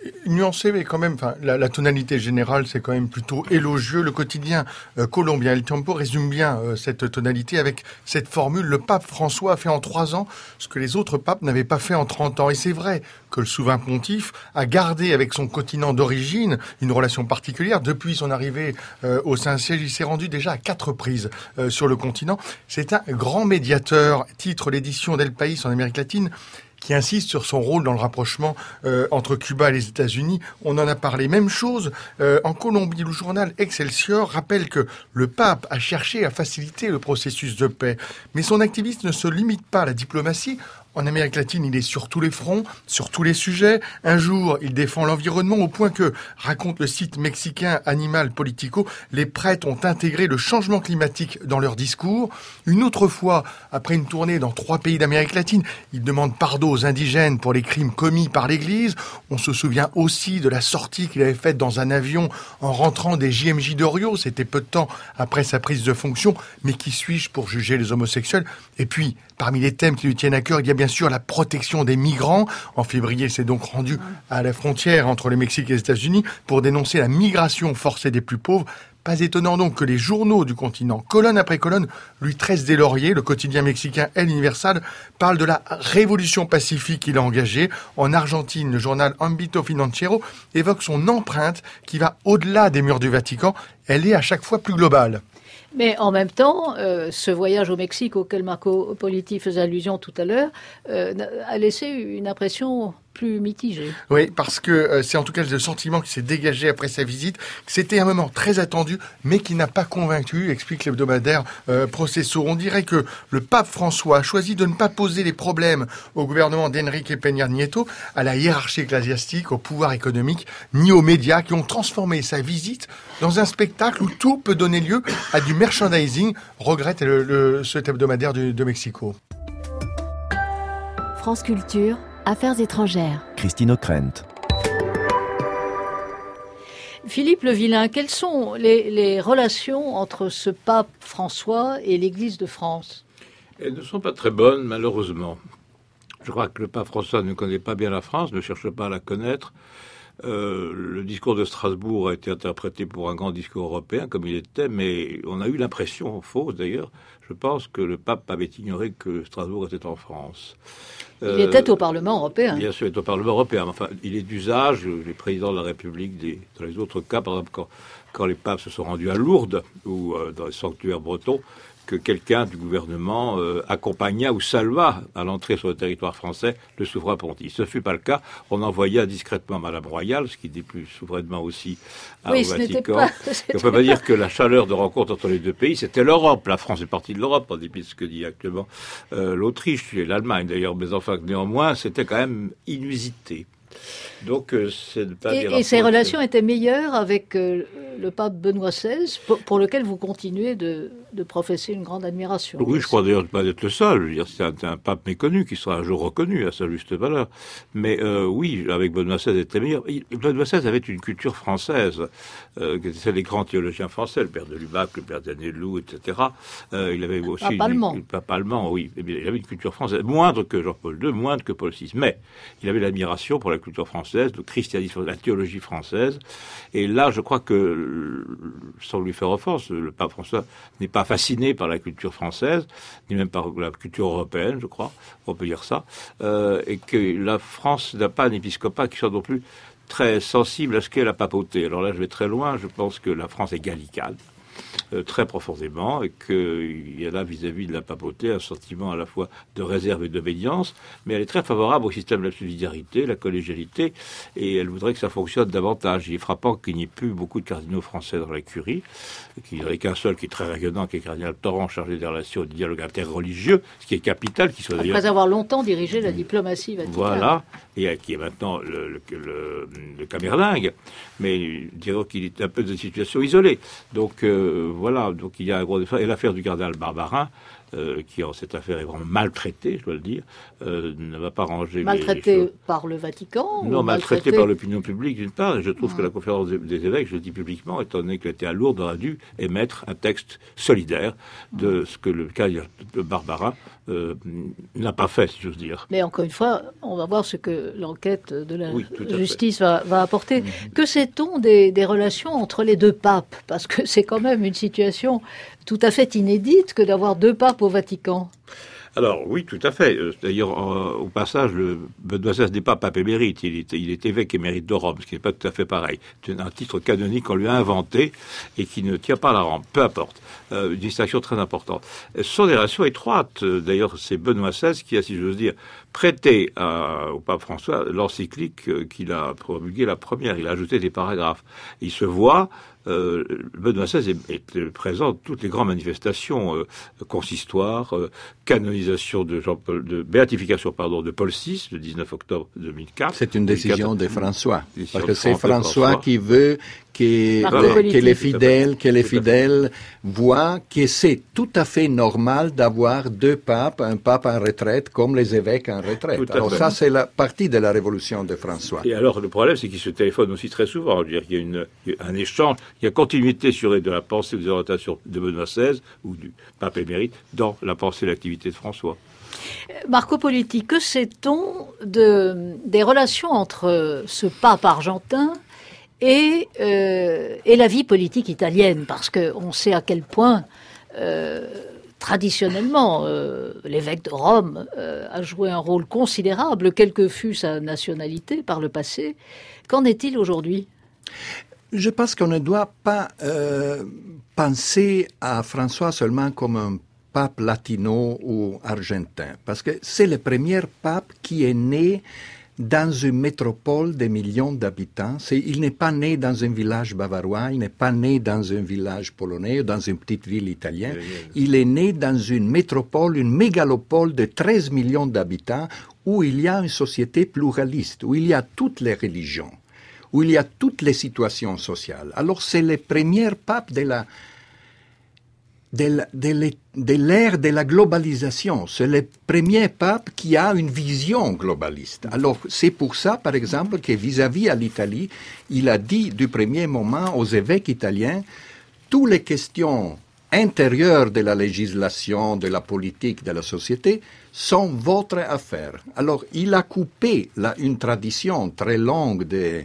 nuancé, mais quand même, la tonalité générale, c'est quand même plutôt élogieux. Le quotidien colombien El Tiempo résume bien cette tonalité avec cette formule. Le pape François a fait en 3 ans ce que les autres papes n'avaient pas fait en 30 ans. Et c'est vrai que le souverain pontife a gardé avec son continent d'origine une relation particulière. Depuis son arrivée au Saint-Siège, il s'est rendu déjà à 4 reprises sur le continent. C'est un grand médiateur, titre l'édition d'El País en Amérique latine, qui insiste sur son rôle dans le rapprochement entre Cuba et les États-Unis. On en a parlé. Même chose en Colombie. Le journal Excelsior rappelle que le pape a cherché à faciliter le processus de paix. Mais son activisme ne se limite pas à la diplomatie. En Amérique latine, il est sur tous les fronts, sur tous les sujets. Un jour, il défend l'environnement au point que, raconte le site mexicain Animal Politico, les prêtres ont intégré le changement climatique dans leur discours. Une autre fois, après une tournée dans 3 pays d'Amérique latine, il demande pardon aux indigènes pour les crimes commis par l'Église. On se souvient aussi de la sortie qu'il avait faite dans un avion en rentrant des JMJ d'Orio. C'était peu de temps après sa prise de fonction. Mais qui suis-je pour juger les homosexuels? Et puis, parmi les thèmes qui lui tiennent à cœur, il y a bien sûr la protection des migrants. En février, il s'est donc rendu à la frontière entre le Mexique et les États-Unis pour dénoncer la migration forcée des plus pauvres. Pas étonnant donc que les journaux du continent, colonne après colonne, lui tressent des lauriers. Le quotidien mexicain El Universal parle de la révolution pacifique qu'il a engagée. En Argentine, le journal Ámbito Financiero évoque son empreinte qui va au-delà des murs du Vatican. Elle est à chaque fois plus globale. Mais en même temps, ce voyage au Mexique auquel Marco Politi faisait allusion tout à l'heure a laissé une impression plus mitigée. Oui, parce que c'est en tout cas le sentiment qui s'est dégagé après sa visite. C'était un moment très attendu, mais qui n'a pas convaincu, explique l'hebdomadaire Proceso. On dirait que le pape François a choisi de ne pas poser les problèmes au gouvernement d'Enrique Peña Nieto, à la hiérarchie ecclésiastique, au pouvoir économique, ni aux médias qui ont transformé sa visite dans un spectacle où tout peut donner lieu à du merchandising, regrette cet hebdomadaire de Mexico. France Culture, Affaires étrangères. Christine O'Krent. Philippe Le Villain, quelles sont les relations entre ce pape François et l'Église de France? Elles ne sont pas très bonnes, malheureusement. Je crois que le pape François ne connaît pas bien la France, ne cherche pas à la connaître. Le discours de Strasbourg a été interprété pour un grand discours européen, comme il était, mais on a eu l'impression, fausse d'ailleurs, je pense que le pape avait ignoré que Strasbourg était en France. Il était au Parlement européen. Bien sûr, il est au Parlement européen. Enfin, il est d'usage, les présidents de la République, dans les autres cas, par exemple, quand les papes se sont rendus à Lourdes ou dans les sanctuaires bretons, que quelqu'un du gouvernement accompagna ou salua à l'entrée sur le territoire français le souverain pontife. Ce ne fut pas le cas. On envoya discrètement Madame Royale, ce qui dit plus souverainement aussi au Vatican. On ne peut pas dire que la chaleur de rencontre entre les deux pays, c'était l'Europe. La France est partie de l'Europe, en dépit de ce que dit actuellement l'Autriche et l'Allemagne d'ailleurs. Mais enfin, néanmoins, c'était quand même inusité. Donc, c'est de pas dire. Et ces relations étaient meilleures avec le pape Benoît XVI, pour lequel vous continuez de professer une grande admiration. Oui, je crois d'ailleurs ne pas être le seul. Je veux dire, c'est un pape méconnu qui sera un jour reconnu à sa juste valeur. Mais oui, avec Benoît XVI, était meilleur. Benoît XVI avait une culture française, qui était celle des grands théologiens français, le père de Lubac, le père d'Anelou, etc. Il avait aussi le pape allemand, oui. Il avait une culture française moindre que Jean-Paul II, moindre que Paul VI. Mais il avait l'admiration pour la culture française, le christianisme, la théologie française. Et là, je crois que, sans lui faire offense, le pape François n'est pas fasciné par la culture française, ni même par la culture européenne, je crois, on peut dire ça, et que la France n'a pas un épiscopat qui soit non plus très sensible à ce qu'est la papauté. Alors là, je vais très loin, je pense que la France est gallicale, très profondément, et qu'il y a là vis-à-vis de la papauté un sentiment à la fois de réserve et d'obédience, mais elle est très favorable au système de la subsidiarité, la collégialité, et elle voudrait que ça fonctionne davantage. Il est frappant qu'il n'y ait plus beaucoup de cardinaux français dans la curie, qu'il n'y en ait qu'un seul qui est très rayonnant, qui est cardinal Torrent, chargé des relations et du dialogue interreligieux, ce qui est capital, qui soit d'ailleurs... Après avoir longtemps dirigé la diplomatie vaticane. Voilà, et qui est maintenant le camerlingue, mais disons qu'il est un peu de situation isolée. Donc voilà, donc il y a un gros défaut. Et l'affaire du cardinal Barbarin, qui en cette affaire est vraiment maltraité, je dois le dire, ne va pas ranger maltraité les choses. Par le Vatican? Non, maltraité par l'opinion publique, d'une part, et je trouve que la conférence des évêques, je le dis publiquement, étant donné qu'elle était à Lourdes, aurait dû émettre un texte solidaire de ce que le cas de Barbara n'a pas fait, si j'ose dire. Mais encore une fois, on va voir ce que l'enquête de la tout à justice va apporter. Que sait-on des relations entre les deux papes? Parce que c'est quand même une situation tout à fait inédite que d'avoir deux papes au Vatican. Alors, oui, tout à fait. D'ailleurs, au passage, le Benoît XVI n'est pas pape émérite. Il est évêque émérite de Rome, ce qui n'est pas tout à fait pareil. C'est un titre canonique qu'on lui a inventé et qui ne tient pas à la rampe. Peu importe. Une distinction très importante. Ce sont des relations étroites. D'ailleurs, c'est Benoît XVI qui a, si j'ose dire, prêté au pape François l'encyclique qu'il a promulguée la première. Il a ajouté des paragraphes. Il se voit... Benoît XVI est présent dans toutes les grandes manifestations, consistoires, canonisation de Jean-Paul, de béatification, de Paul VI, le 19 octobre 2004. C'est une décision de François. Parce que c'est François François qui veut que les fidèles voient que c'est tout à fait normal d'avoir deux papes, un pape en retraite comme les évêques en retraite. Alors ça, c'est la partie de la révolution de François. Et alors, le problème, c'est qu'ils se téléphonent aussi très souvent. Je veux dire, il y a un échange, il y a continuité sur de la pensée ou des orientations de Benoît XVI ou du pape émérite dans la pensée et l'activité de François. Marco Politi, que sait-on des relations entre ce pape argentin et la vie politique italienne? Parce qu'on sait à quel point, traditionnellement, l'évêque de Rome a joué un rôle considérable, quelle que fût sa nationalité par le passé. Qu'en est-il aujourd'hui? Je pense qu'on ne doit pas penser à François seulement comme un pape latino ou argentin, parce que c'est le premier pape qui est né dans une métropole de millions d'habitants. Il n'est pas né dans un village bavarois, il n'est pas né dans un village polonais ou dans une petite ville italienne. Il est né dans une métropole, une mégalopole de 13 millions d'habitants où il y a une société pluraliste, où il y a toutes les religions, où il y a toutes les situations sociales. Alors c'est le premier pape de l'ère de la globalisation. C'est le premier pape qui a une vision globaliste. Alors, c'est pour ça, par exemple, que vis-à-vis à l'Italie, il a dit du premier moment aux évêques italiens, toutes les questions intérieures de la législation, de la politique, de la société, sont votre affaire. Alors, il a coupé une tradition très longue des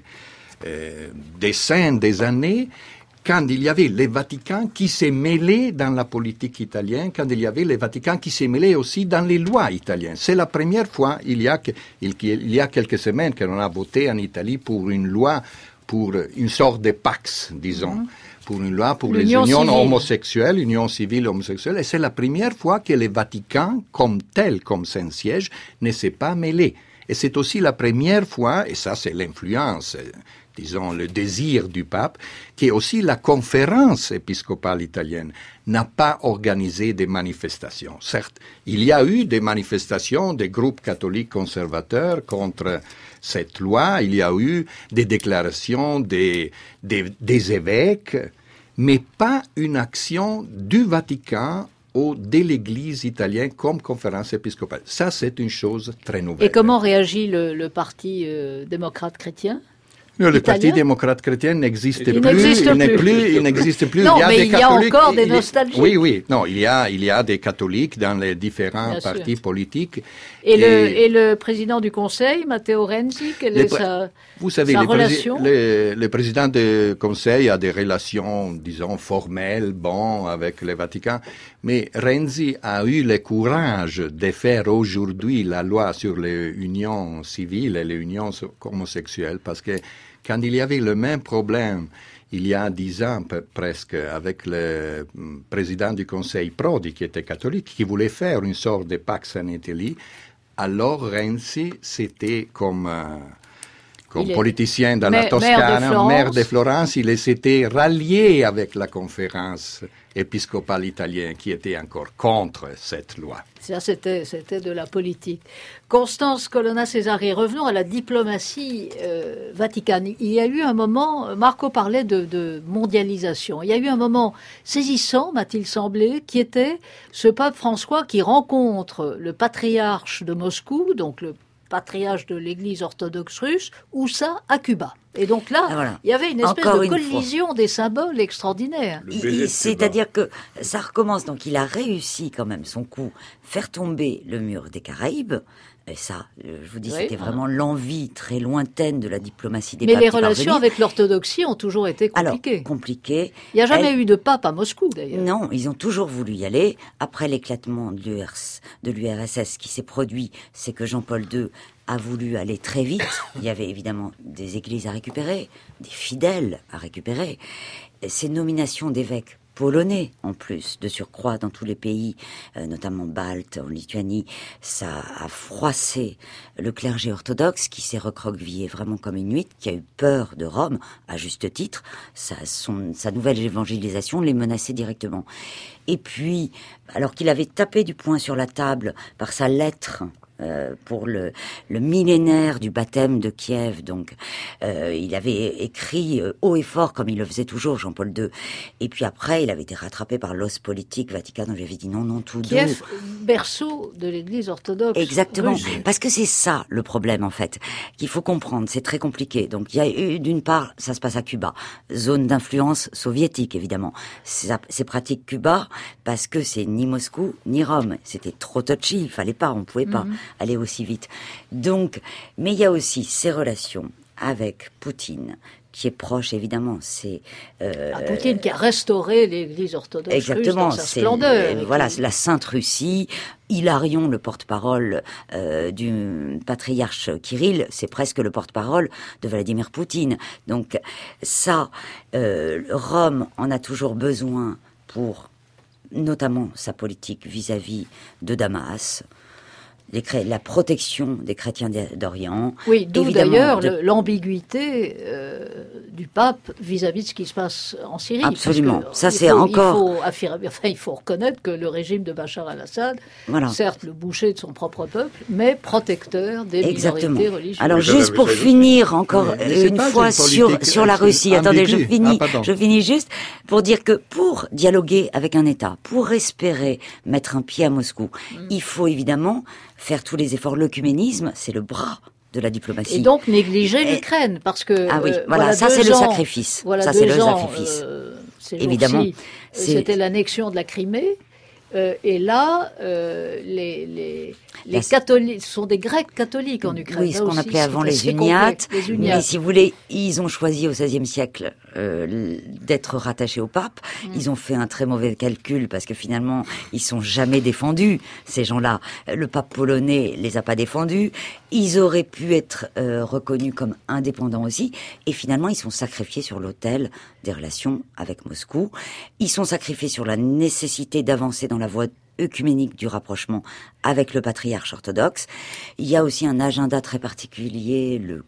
des années, quand il y avait le Vatican qui s'est mêlé dans la politique italienne, quand il y avait le Vatican qui s'est mêlé aussi dans les lois italiennes. C'est la première fois, il y a quelques semaines, qu'on a voté en Italie pour une loi, pour une sorte de Pax, disons, pour une loi pour les unions homosexuelles, unions civiles homosexuelles, et c'est la première fois que le Vatican, comme tel, comme Saint-Siège, ne s'est pas mêlé. Et c'est aussi la première fois, et ça c'est l'influence, disons, le désir du pape, que aussi la conférence épiscopale italienne n'a pas organisé des manifestations. Certes, il y a eu des manifestations des groupes catholiques conservateurs contre cette loi, il y a eu des déclarations des évêques, mais pas une action du Vatican ou de l'Église italienne comme conférence épiscopale. Ça, c'est une chose très nouvelle. Et comment réagit le parti démocrate chrétien ? Non, le Parti démocrate chrétien n'existe plus. Il n'existe plus. Non, mais il y a encore des nostalgies. Oui. Non, il y a des catholiques dans les différents partis politiques. Et le président du Conseil, Matteo Renzi, quelle est sa relation ? Le président du Conseil a des relations, disons, formelles, avec le Vatican. Mais Renzi a eu le courage de faire aujourd'hui la loi sur les unions civiles et les unions homosexuelles, parce que quand il y avait le même problème il y a 10 ans presque avec le président du Conseil Prodi, qui était catholique, qui voulait faire une sorte de Pax en Italie, alors Renzi, c'était comme politicien dans la Toscane, maire de Florence, il s'était rallié avec la conférence épiscopal italien qui était encore contre cette loi. Ça, c'était de la politique. Constance Colonna-Cesari, revenons à la diplomatie vaticane. Il y a eu un moment, Marco parlait de mondialisation, il y a eu un moment saisissant, m'a-t-il semblé, qui était ce pape François qui rencontre le patriarche de Moscou, donc le patriarche de l'Église orthodoxe russe, ou ça à Cuba. Et donc là, il y avait une espèce de collision des symboles extraordinaire. C'est-à-dire que ça recommence. Donc il a réussi quand même son coup, faire tomber le mur des Caraïbes. Et ça, je vous dis, c'était vraiment l'envie très lointaine de la diplomatie des papes. Mais les relations avec l'orthodoxie ont toujours été compliquées. Alors, compliquées. Il n'y a jamais eu de pape à Moscou, d'ailleurs. Non, ils ont toujours voulu y aller. Après l'éclatement de l'URSS qui s'est produit, c'est que Jean-Paul II a voulu aller très vite. Il y avait évidemment des églises à récupérer, des fidèles à récupérer. Ces nominations d'évêques polonais, en plus, de surcroît dans tous les pays, notamment baltes, en Lituanie, ça a froissé le clergé orthodoxe qui s'est recroquevillé vraiment comme une huître, qui a eu peur de Rome, à juste titre. Sa nouvelle évangélisation les menaçait directement. Et puis, alors qu'il avait tapé du poing sur la table par sa lettre pour le millénaire du baptême de Kiev, donc il avait écrit haut et fort comme il le faisait toujours, Jean-Paul II. Et puis après, il avait été rattrapé par l'os politique vatican. On lui avait dit non, tout doux. Kiev, berceau de l'Église orthodoxe. Exactement, russe. parce que c'est ça le problème en fait qu'il faut comprendre. C'est très compliqué. Donc il y a eu d'une part, ça se passe à Cuba, zone d'influence soviétique évidemment. C'est pratique Cuba parce que c'est ni Moscou ni Rome. C'était trop touchy, il fallait pas, on pouvait pas aller aussi vite. Donc, mais il y a aussi ces relations avec Poutine, qui est proche évidemment, c'est Poutine qui a restauré l'Église orthodoxe russe dans sa splendeur. Voilà, la Sainte Russie. Hilarion, le porte-parole du patriarche Kirill, c'est presque le porte-parole de Vladimir Poutine. Donc ça, Rome en a toujours besoin pour notamment sa politique vis-à-vis de Damas. La protection des chrétiens d'Orient. Oui, d'où d'ailleurs l'ambiguïté du pape vis-à-vis de ce qui se passe en Syrie. Absolument. Ça, c'est encore... Il faut reconnaître que le régime de Bachar al-Assad, certes le boucher de son propre peuple, mais protecteur des minorités religieuses. Alors, juste pour finir encore une fois sur la Russie. Attendez, je finis juste pour dire que pour dialoguer avec un État, pour espérer mettre un pied à Moscou, il faut évidemment faire tous les efforts. L'œcuménisme, c'est le bras de la diplomatie. Et donc négliger l'Ukraine, parce que... Ah oui, voilà, ça c'est le sacrifice. Ça c'est le sacrifice. Évidemment. C'était l'annexion de la Crimée. Et là, les catholiques, ce sont des Grecs catholiques en Ukraine. Oui, ce qu'on appelait avant les uniates. Mais si vous voulez, ils ont choisi au XVIe siècle d'être rattachés au pape. Ils ont fait un très mauvais calcul parce que finalement, ils sont jamais défendus, ces gens-là. Le pape polonais les a pas défendus. Ils auraient pu être reconnus comme indépendants aussi. Et finalement, ils sont sacrifiés sur l'autel des relations avec Moscou. Ils sont sacrifiés sur la nécessité d'avancer dans la voie œcuménique du rapprochement avec le patriarche orthodoxe. Il y a aussi un agenda très particulier, le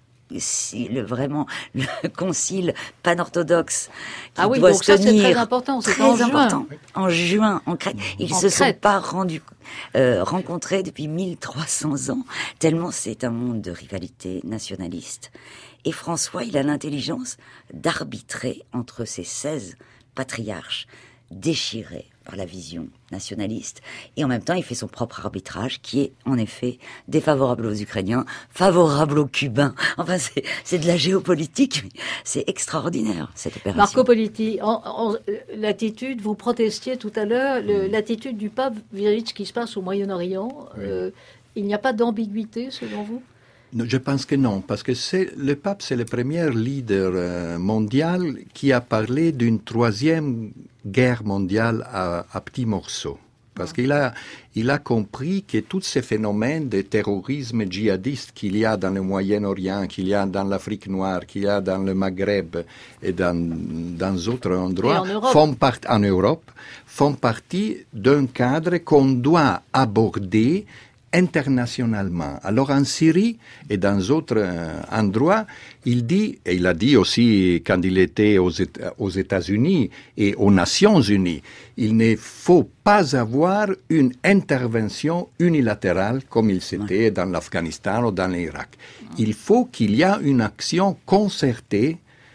concile panorthodoxe qui doit se tenir. C'est très important. C'est très important. En juin, en Crète. Ils se sont pas rencontrés depuis 1300 ans, tellement c'est un monde de rivalité nationaliste. Et François, il a l'intelligence d'arbitrer entre ces 16 patriarches déchirés par la vision nationaliste. Et en même temps, il fait son propre arbitrage qui est, en effet, défavorable aux Ukrainiens, favorable aux Cubains. Enfin, c'est de la géopolitique. C'est extraordinaire, cette opération. Marco Politi, l'attitude, vous protestiez tout à l'heure, l'attitude du pape vis-à-vis de ce qui se passe au Moyen-Orient. Il n'y a pas d'ambiguïté, selon vous ? Je pense que non, parce que le pape, c'est le premier leader mondial qui a parlé d'une troisième guerre mondiale à petits morceaux. Parce qu'il a compris que tous ces phénomènes de terrorisme djihadiste qu'il y a dans le Moyen-Orient, qu'il y a dans l'Afrique noire, qu'il y a dans le Maghreb et dans d'autres endroits, en Europe, font partie d'un cadre qu'on doit aborder internationalement. Alors en Syrie et dans d'autres endroits, il dit, et il a dit aussi quand il était aux États-Unis et aux Nations Unies, il ne faut pas avoir une intervention unilatérale comme il s'était dans l'Afghanistan ou dans l'Irak. Il faut qu'il y ait une action concertée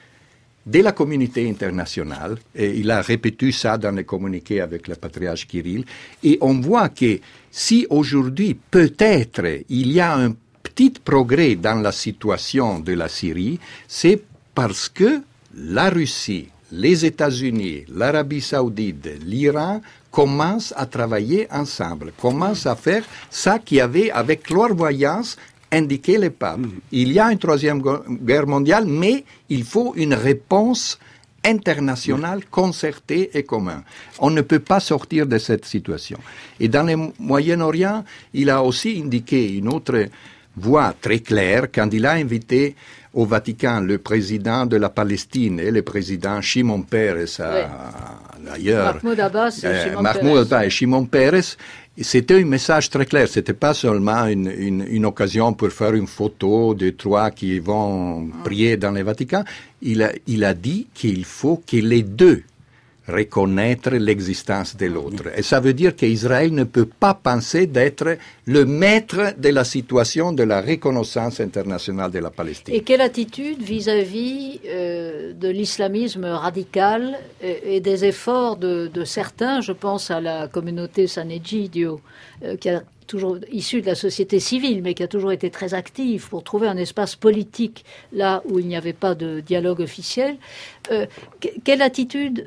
de la communauté internationale, et il a répété ça dans les communiqués avec le patriarche Kirill, et on voit que si aujourd'hui peut-être il y a un petit progrès dans la situation de la Syrie, c'est parce que la Russie, les États-Unis, l'Arabie Saoudite, l'Iran commencent à travailler ensemble, commencent à faire ça qui avait avec clairvoyance indiquer les papes. Il y a une troisième guerre mondiale, mais il faut une réponse internationale, concertée et commune. On ne peut pas sortir de cette situation. Et dans le Moyen-Orient, il a aussi indiqué une autre voie très claire quand il a invité au Vatican le président de la Palestine et le président Shimon Peres, d'ailleurs. Mahmoud Abbas et Shimon Peres. C'était un message très clair. C'était pas seulement une occasion pour faire une photo de trois qui vont prier dans le Vatican. Il a dit qu'il faut que les deux reconnaître l'existence de l'autre. Et ça veut dire qu'Israël ne peut pas penser d'être le maître de la situation de la reconnaissance internationale de la Palestine. Et quelle attitude vis-à-vis de l'islamisme radical et des efforts de certains, je pense à la communauté San Egidio, qui a toujours issu de la société civile, mais qui a toujours été très active pour trouver un espace politique là où il n'y avait pas de dialogue officiel. Quelle attitude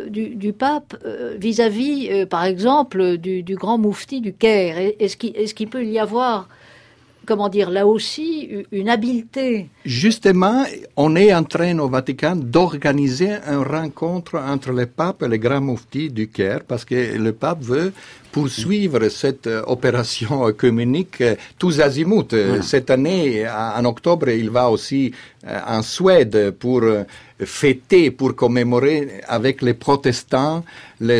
du pape vis-à-vis, par exemple, du grand moufti du Caire? Est-ce qu'il peut y avoir, comment dire, là aussi, une habileté? Justement, on est en train au Vatican d'organiser une rencontre entre le pape et le grand moufti du Caire, parce que le pape veut poursuivre cette opération œcuménique tous azimuts. Cette année, en octobre, il va aussi en Suède pour fêter, pour commémorer avec les protestants le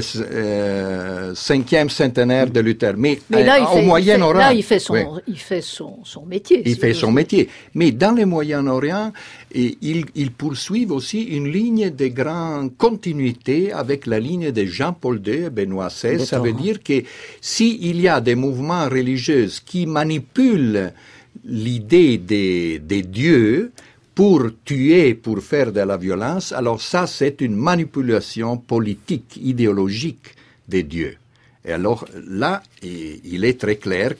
5e centenaire de Luther. Mais là, au Moyen-Orient... Là, il fait son métier. Il fait son métier. Mais dans le Moyen-Orient, il poursuit aussi une ligne de grande continuité avec la ligne de Jean-Paul II et Benoît XVI. Ça veut dire que s'il y a des mouvements religieux qui manipulent l'idée des dieux pour tuer, pour faire de la violence, alors ça, c'est une manipulation politique, idéologique des dieux. Et alors là, il est très clair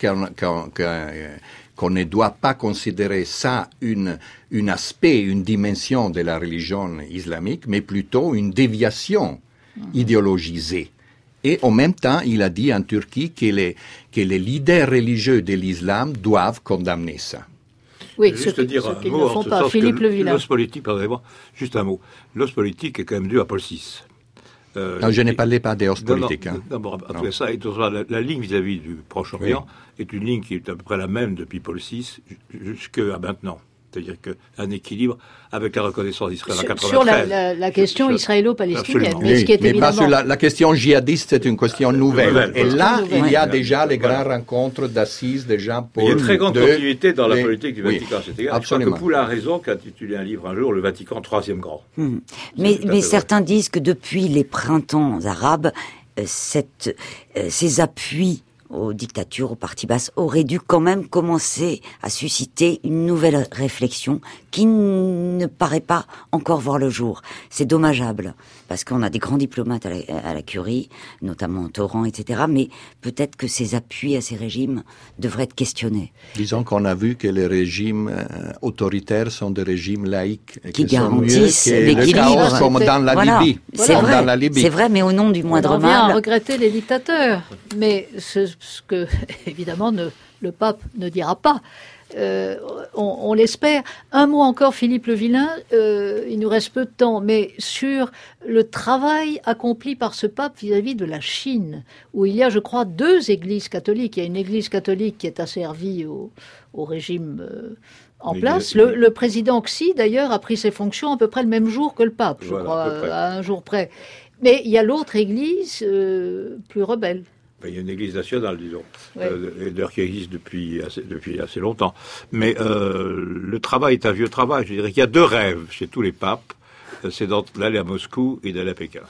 qu'on ne doit pas considérer ça un aspect, une dimension de la religion islamique, mais plutôt une déviation idéologisée. Et en même temps, il a dit en Turquie que les leaders religieux de l'islam doivent condamner ça. Oui, juste dire un qu'ils mot, ne font pas. Philippe Le Villain. L'os politique, pardonnez-moi, juste un mot. L'os politique est quand même dû à Paul VI. Non, je ne parlais pas des os politiques. D'abord, après ça, la ligne vis-à-vis du Proche-Orient est une ligne qui est à peu près la même depuis Paul VI jusqu'à maintenant. C'est-à-dire qu'un équilibre avec la reconnaissance d'Israël en 1993. Sur la question israélo-palestinienne. Mais ce qui est évidemment... pas sur la question djihadiste, c'est une question nouvelle. Et là, il y a déjà les grandes rencontres d'assises de Jean-Paul II. Il y a une très grande continuité dans la politique du Vatican à cet égard. Absolument. Je crois que Poulain a raison qu'a intitulé un livre un jour, Le Vatican, troisième grand. Mais certains disent que depuis les printemps arabes, ces appuis aux dictatures, aux partis basses, auraient dû quand même commencer à susciter une nouvelle réflexion qui ne paraît pas encore voir le jour. C'est dommageable, parce qu'on a des grands diplomates à la Curie, notamment Torrent, etc., mais peut-être que ces appuis à ces régimes devraient être questionnés. Disons qu'on a vu que les régimes autoritaires sont des régimes laïques. Qui garantissent l'équilibre. Comme dans la Libye. C'est vrai, mais au nom du moindre mal. On vient à regretter les dictateurs, mais ce que, évidemment, le pape ne dira pas. On l'espère. Un mot encore, Philippe Le Villain, il nous reste peu de temps, mais sur le travail accompli par ce pape vis-à-vis de la Chine, où il y a, je crois, 2 églises catholiques. Il y a une église catholique qui est asservie au régime en place. Le président Xi, d'ailleurs, a pris ses fonctions à peu près le même jour que le pape, je crois, à un jour près. Mais il y a l'autre église plus rebelle. Il y a une église nationale, disons, Ouais. d'ailleurs qui existe depuis assez longtemps. Mais le travail est un vieux travail. Je dirais qu'il y a 2 rêves chez tous les papes, c'est d'aller à Moscou et d'aller à Pékin.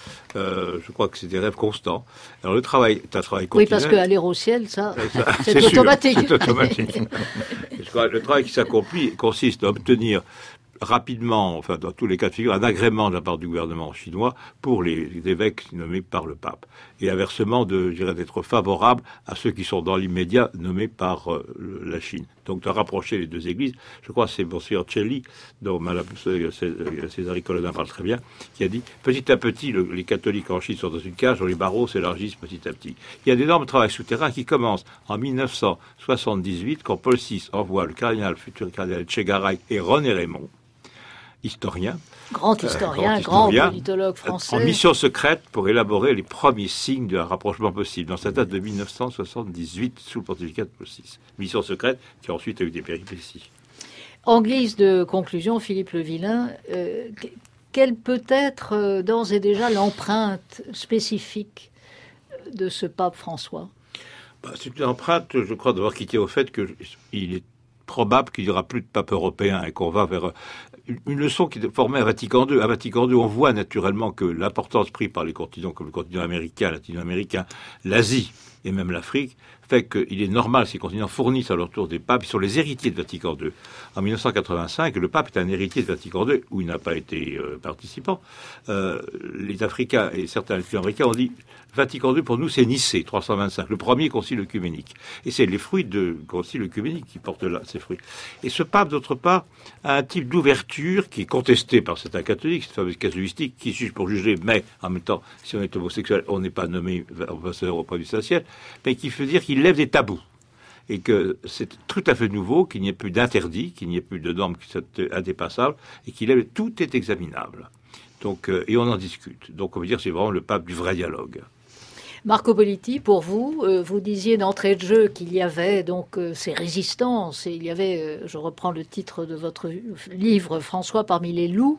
Je crois que c'est des rêves constants. Alors le travail est un travail Oui, continuel. parce qu'aller au ciel, ça, c'est sûr, automatique. c'est automatique. Je crois que le travail qui s'accomplit consiste à obtenir rapidement, enfin dans tous les cas de figure, un agrément de la part du gouvernement chinois pour les évêques nommés par le pape. Et inversement, d'être favorable à ceux qui sont dans l'immédiat nommés par la Chine. Donc de rapprocher les 2 églises. Je crois que c'est Monsieur Celli, dont Madame César Colonna parle très bien, qui a dit petit à petit, les catholiques en Chine sont dans une cage, les barreaux s'élargissent petit à petit. Il y a d'énormes travaux souterrains qui commencent en 1978, quand Paul VI envoie le futur cardinal Etchegaray et René Raymond, historien, Grand historien, grand politologue français. en mission secrète pour élaborer les premiers signes d'un rapprochement possible. Dans sa date de 1978, sous le pontificat de Paul VI. Mission secrète qui ensuite a eu des péripéties. En guise de conclusion, Philippe Le Villain, quelle peut être d'ores et déjà l'empreinte spécifique de ce pape François ? C'est une empreinte, je crois, d'avoir quitté au fait qu'il est probable qu'il n'y aura plus de pape européen et qu'on va vers une leçon qui est formée à Vatican II. À Vatican II, on voit naturellement que l'importance prise par les continents comme le continent américain, latino-américain, l'Asie et même l'Afrique fait qu'il est normal que ces continents fournissent à leur tour des papes. Ils sont les héritiers de Vatican II. En 1985, le pape est un héritier de Vatican II, où il n'a pas été participant. Les Africains et certains latino-américains ont dit Vatican II, pour nous, c'est Nicée, 325, le premier concile œcuménique. Et c'est les fruits du concile œcuménique qui portent là ces fruits. Et ce pape, d'autre part, a un type d'ouverture qui est contesté par certains catholiques, cette fameuse casuistique qui juge pour juger, mais en même temps, si on est homosexuel, on n'est pas nommé ambassadeur auprès du Saint-Ciel, mais qui veut dire qu'il lève des tabous. Et que c'est tout à fait nouveau, qu'il n'y ait plus d'interdits, qu'il n'y ait plus de normes qui soient indépassables, et tout est examinable. Donc, et on en discute. Donc, on veut dire que c'est vraiment le pape du vrai dialogue. Marco Politi, pour vous, vous disiez d'entrée de jeu qu'il y avait donc ces résistances, et il y avait, je reprends le titre de votre livre, François parmi les loups,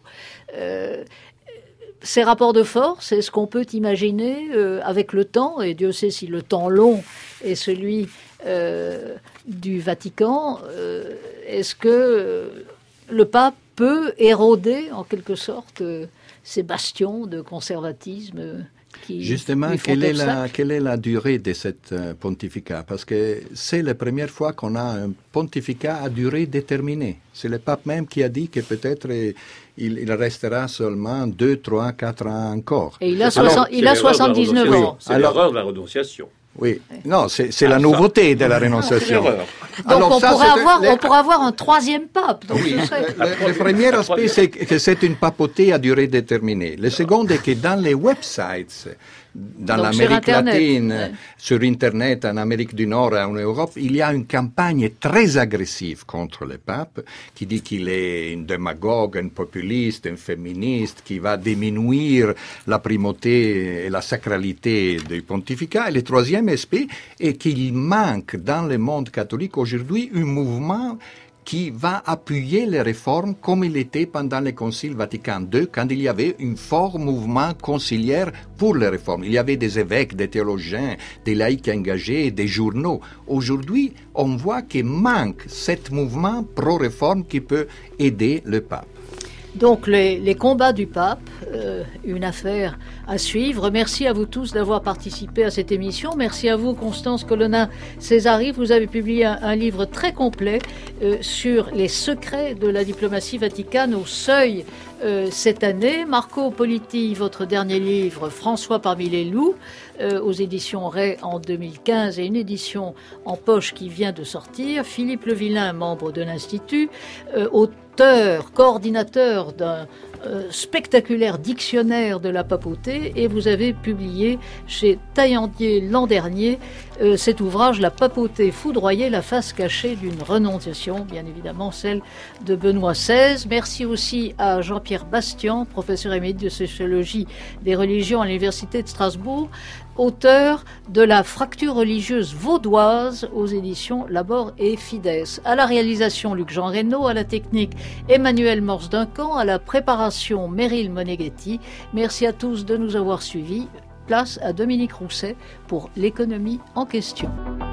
ces rapports de force, est-ce qu'on peut imaginer avec le temps, et Dieu sait si le temps long est celui du Vatican, est-ce que le pape peut éroder en quelque sorte ces bastions de conservatisme Justement, quelle est la durée de cette pontificat? Parce que c'est la première fois qu'on a un pontificat à durée déterminée. C'est le pape même qui a dit que peut-être il restera seulement 2, 3, 4 ans encore. Et il a 79 ans. C'est l'erreur de la renonciation. Oui, non, c'est la nouveauté de la renonciation. Donc on pourrait avoir un troisième pape. Donc oui. Le premier aspect, c'est que c'est une papauté à durée déterminée. Le second est que dans les websites, dans l'Amérique latine, sur Internet, en Amérique du Nord et en Europe, il y a une campagne très agressive contre le pape, qui dit qu'il est un démagogue, un populiste, un féministe, qui va diminuer la primauté et la sacralité du pontificat. Et le troisième aspect est qu'il manque dans le monde catholique aujourd'hui un mouvement qui va appuyer les réformes comme il était pendant le Concile Vatican II, quand il y avait un fort mouvement conciliaire pour les réformes. Il y avait des évêques, des théologiens, des laïcs engagés, des journaux. Aujourd'hui, on voit qu'il manque ce mouvement pro-réforme qui peut aider le pape. Donc les combats du pape, une affaire à suivre. Merci à vous tous d'avoir participé à cette émission. Merci à vous, Constance Colonna-Césari. Vous avez publié un livre très complet sur les secrets de la diplomatie vaticane au seuil cette année. Marco Politi, votre dernier livre, François parmi les loups, aux éditions Ray en 2015 et une édition en poche qui vient de sortir. Philippe Le Villain, membre de l'Institut, auteur, coordinateur d'un spectaculaire dictionnaire de la papauté, et vous avez publié chez Taillandier l'an dernier cet ouvrage, La papauté foudroyée, la face cachée d'une renonciation, bien évidemment celle de Benoît XVI. Merci aussi à Jean-Pierre Bastian, professeur émérite de sociologie des religions à l'Université de Strasbourg, auteur de La fracture religieuse vaudoise aux éditions Labor et Fides. À la réalisation, Luc-Jean Reynaud, à la technique, Emmanuel Morse-Duncan, à la préparation, Meryl Moneghetti. Merci à tous de nous avoir suivis. Place à Dominique Rousset pour l'économie en question.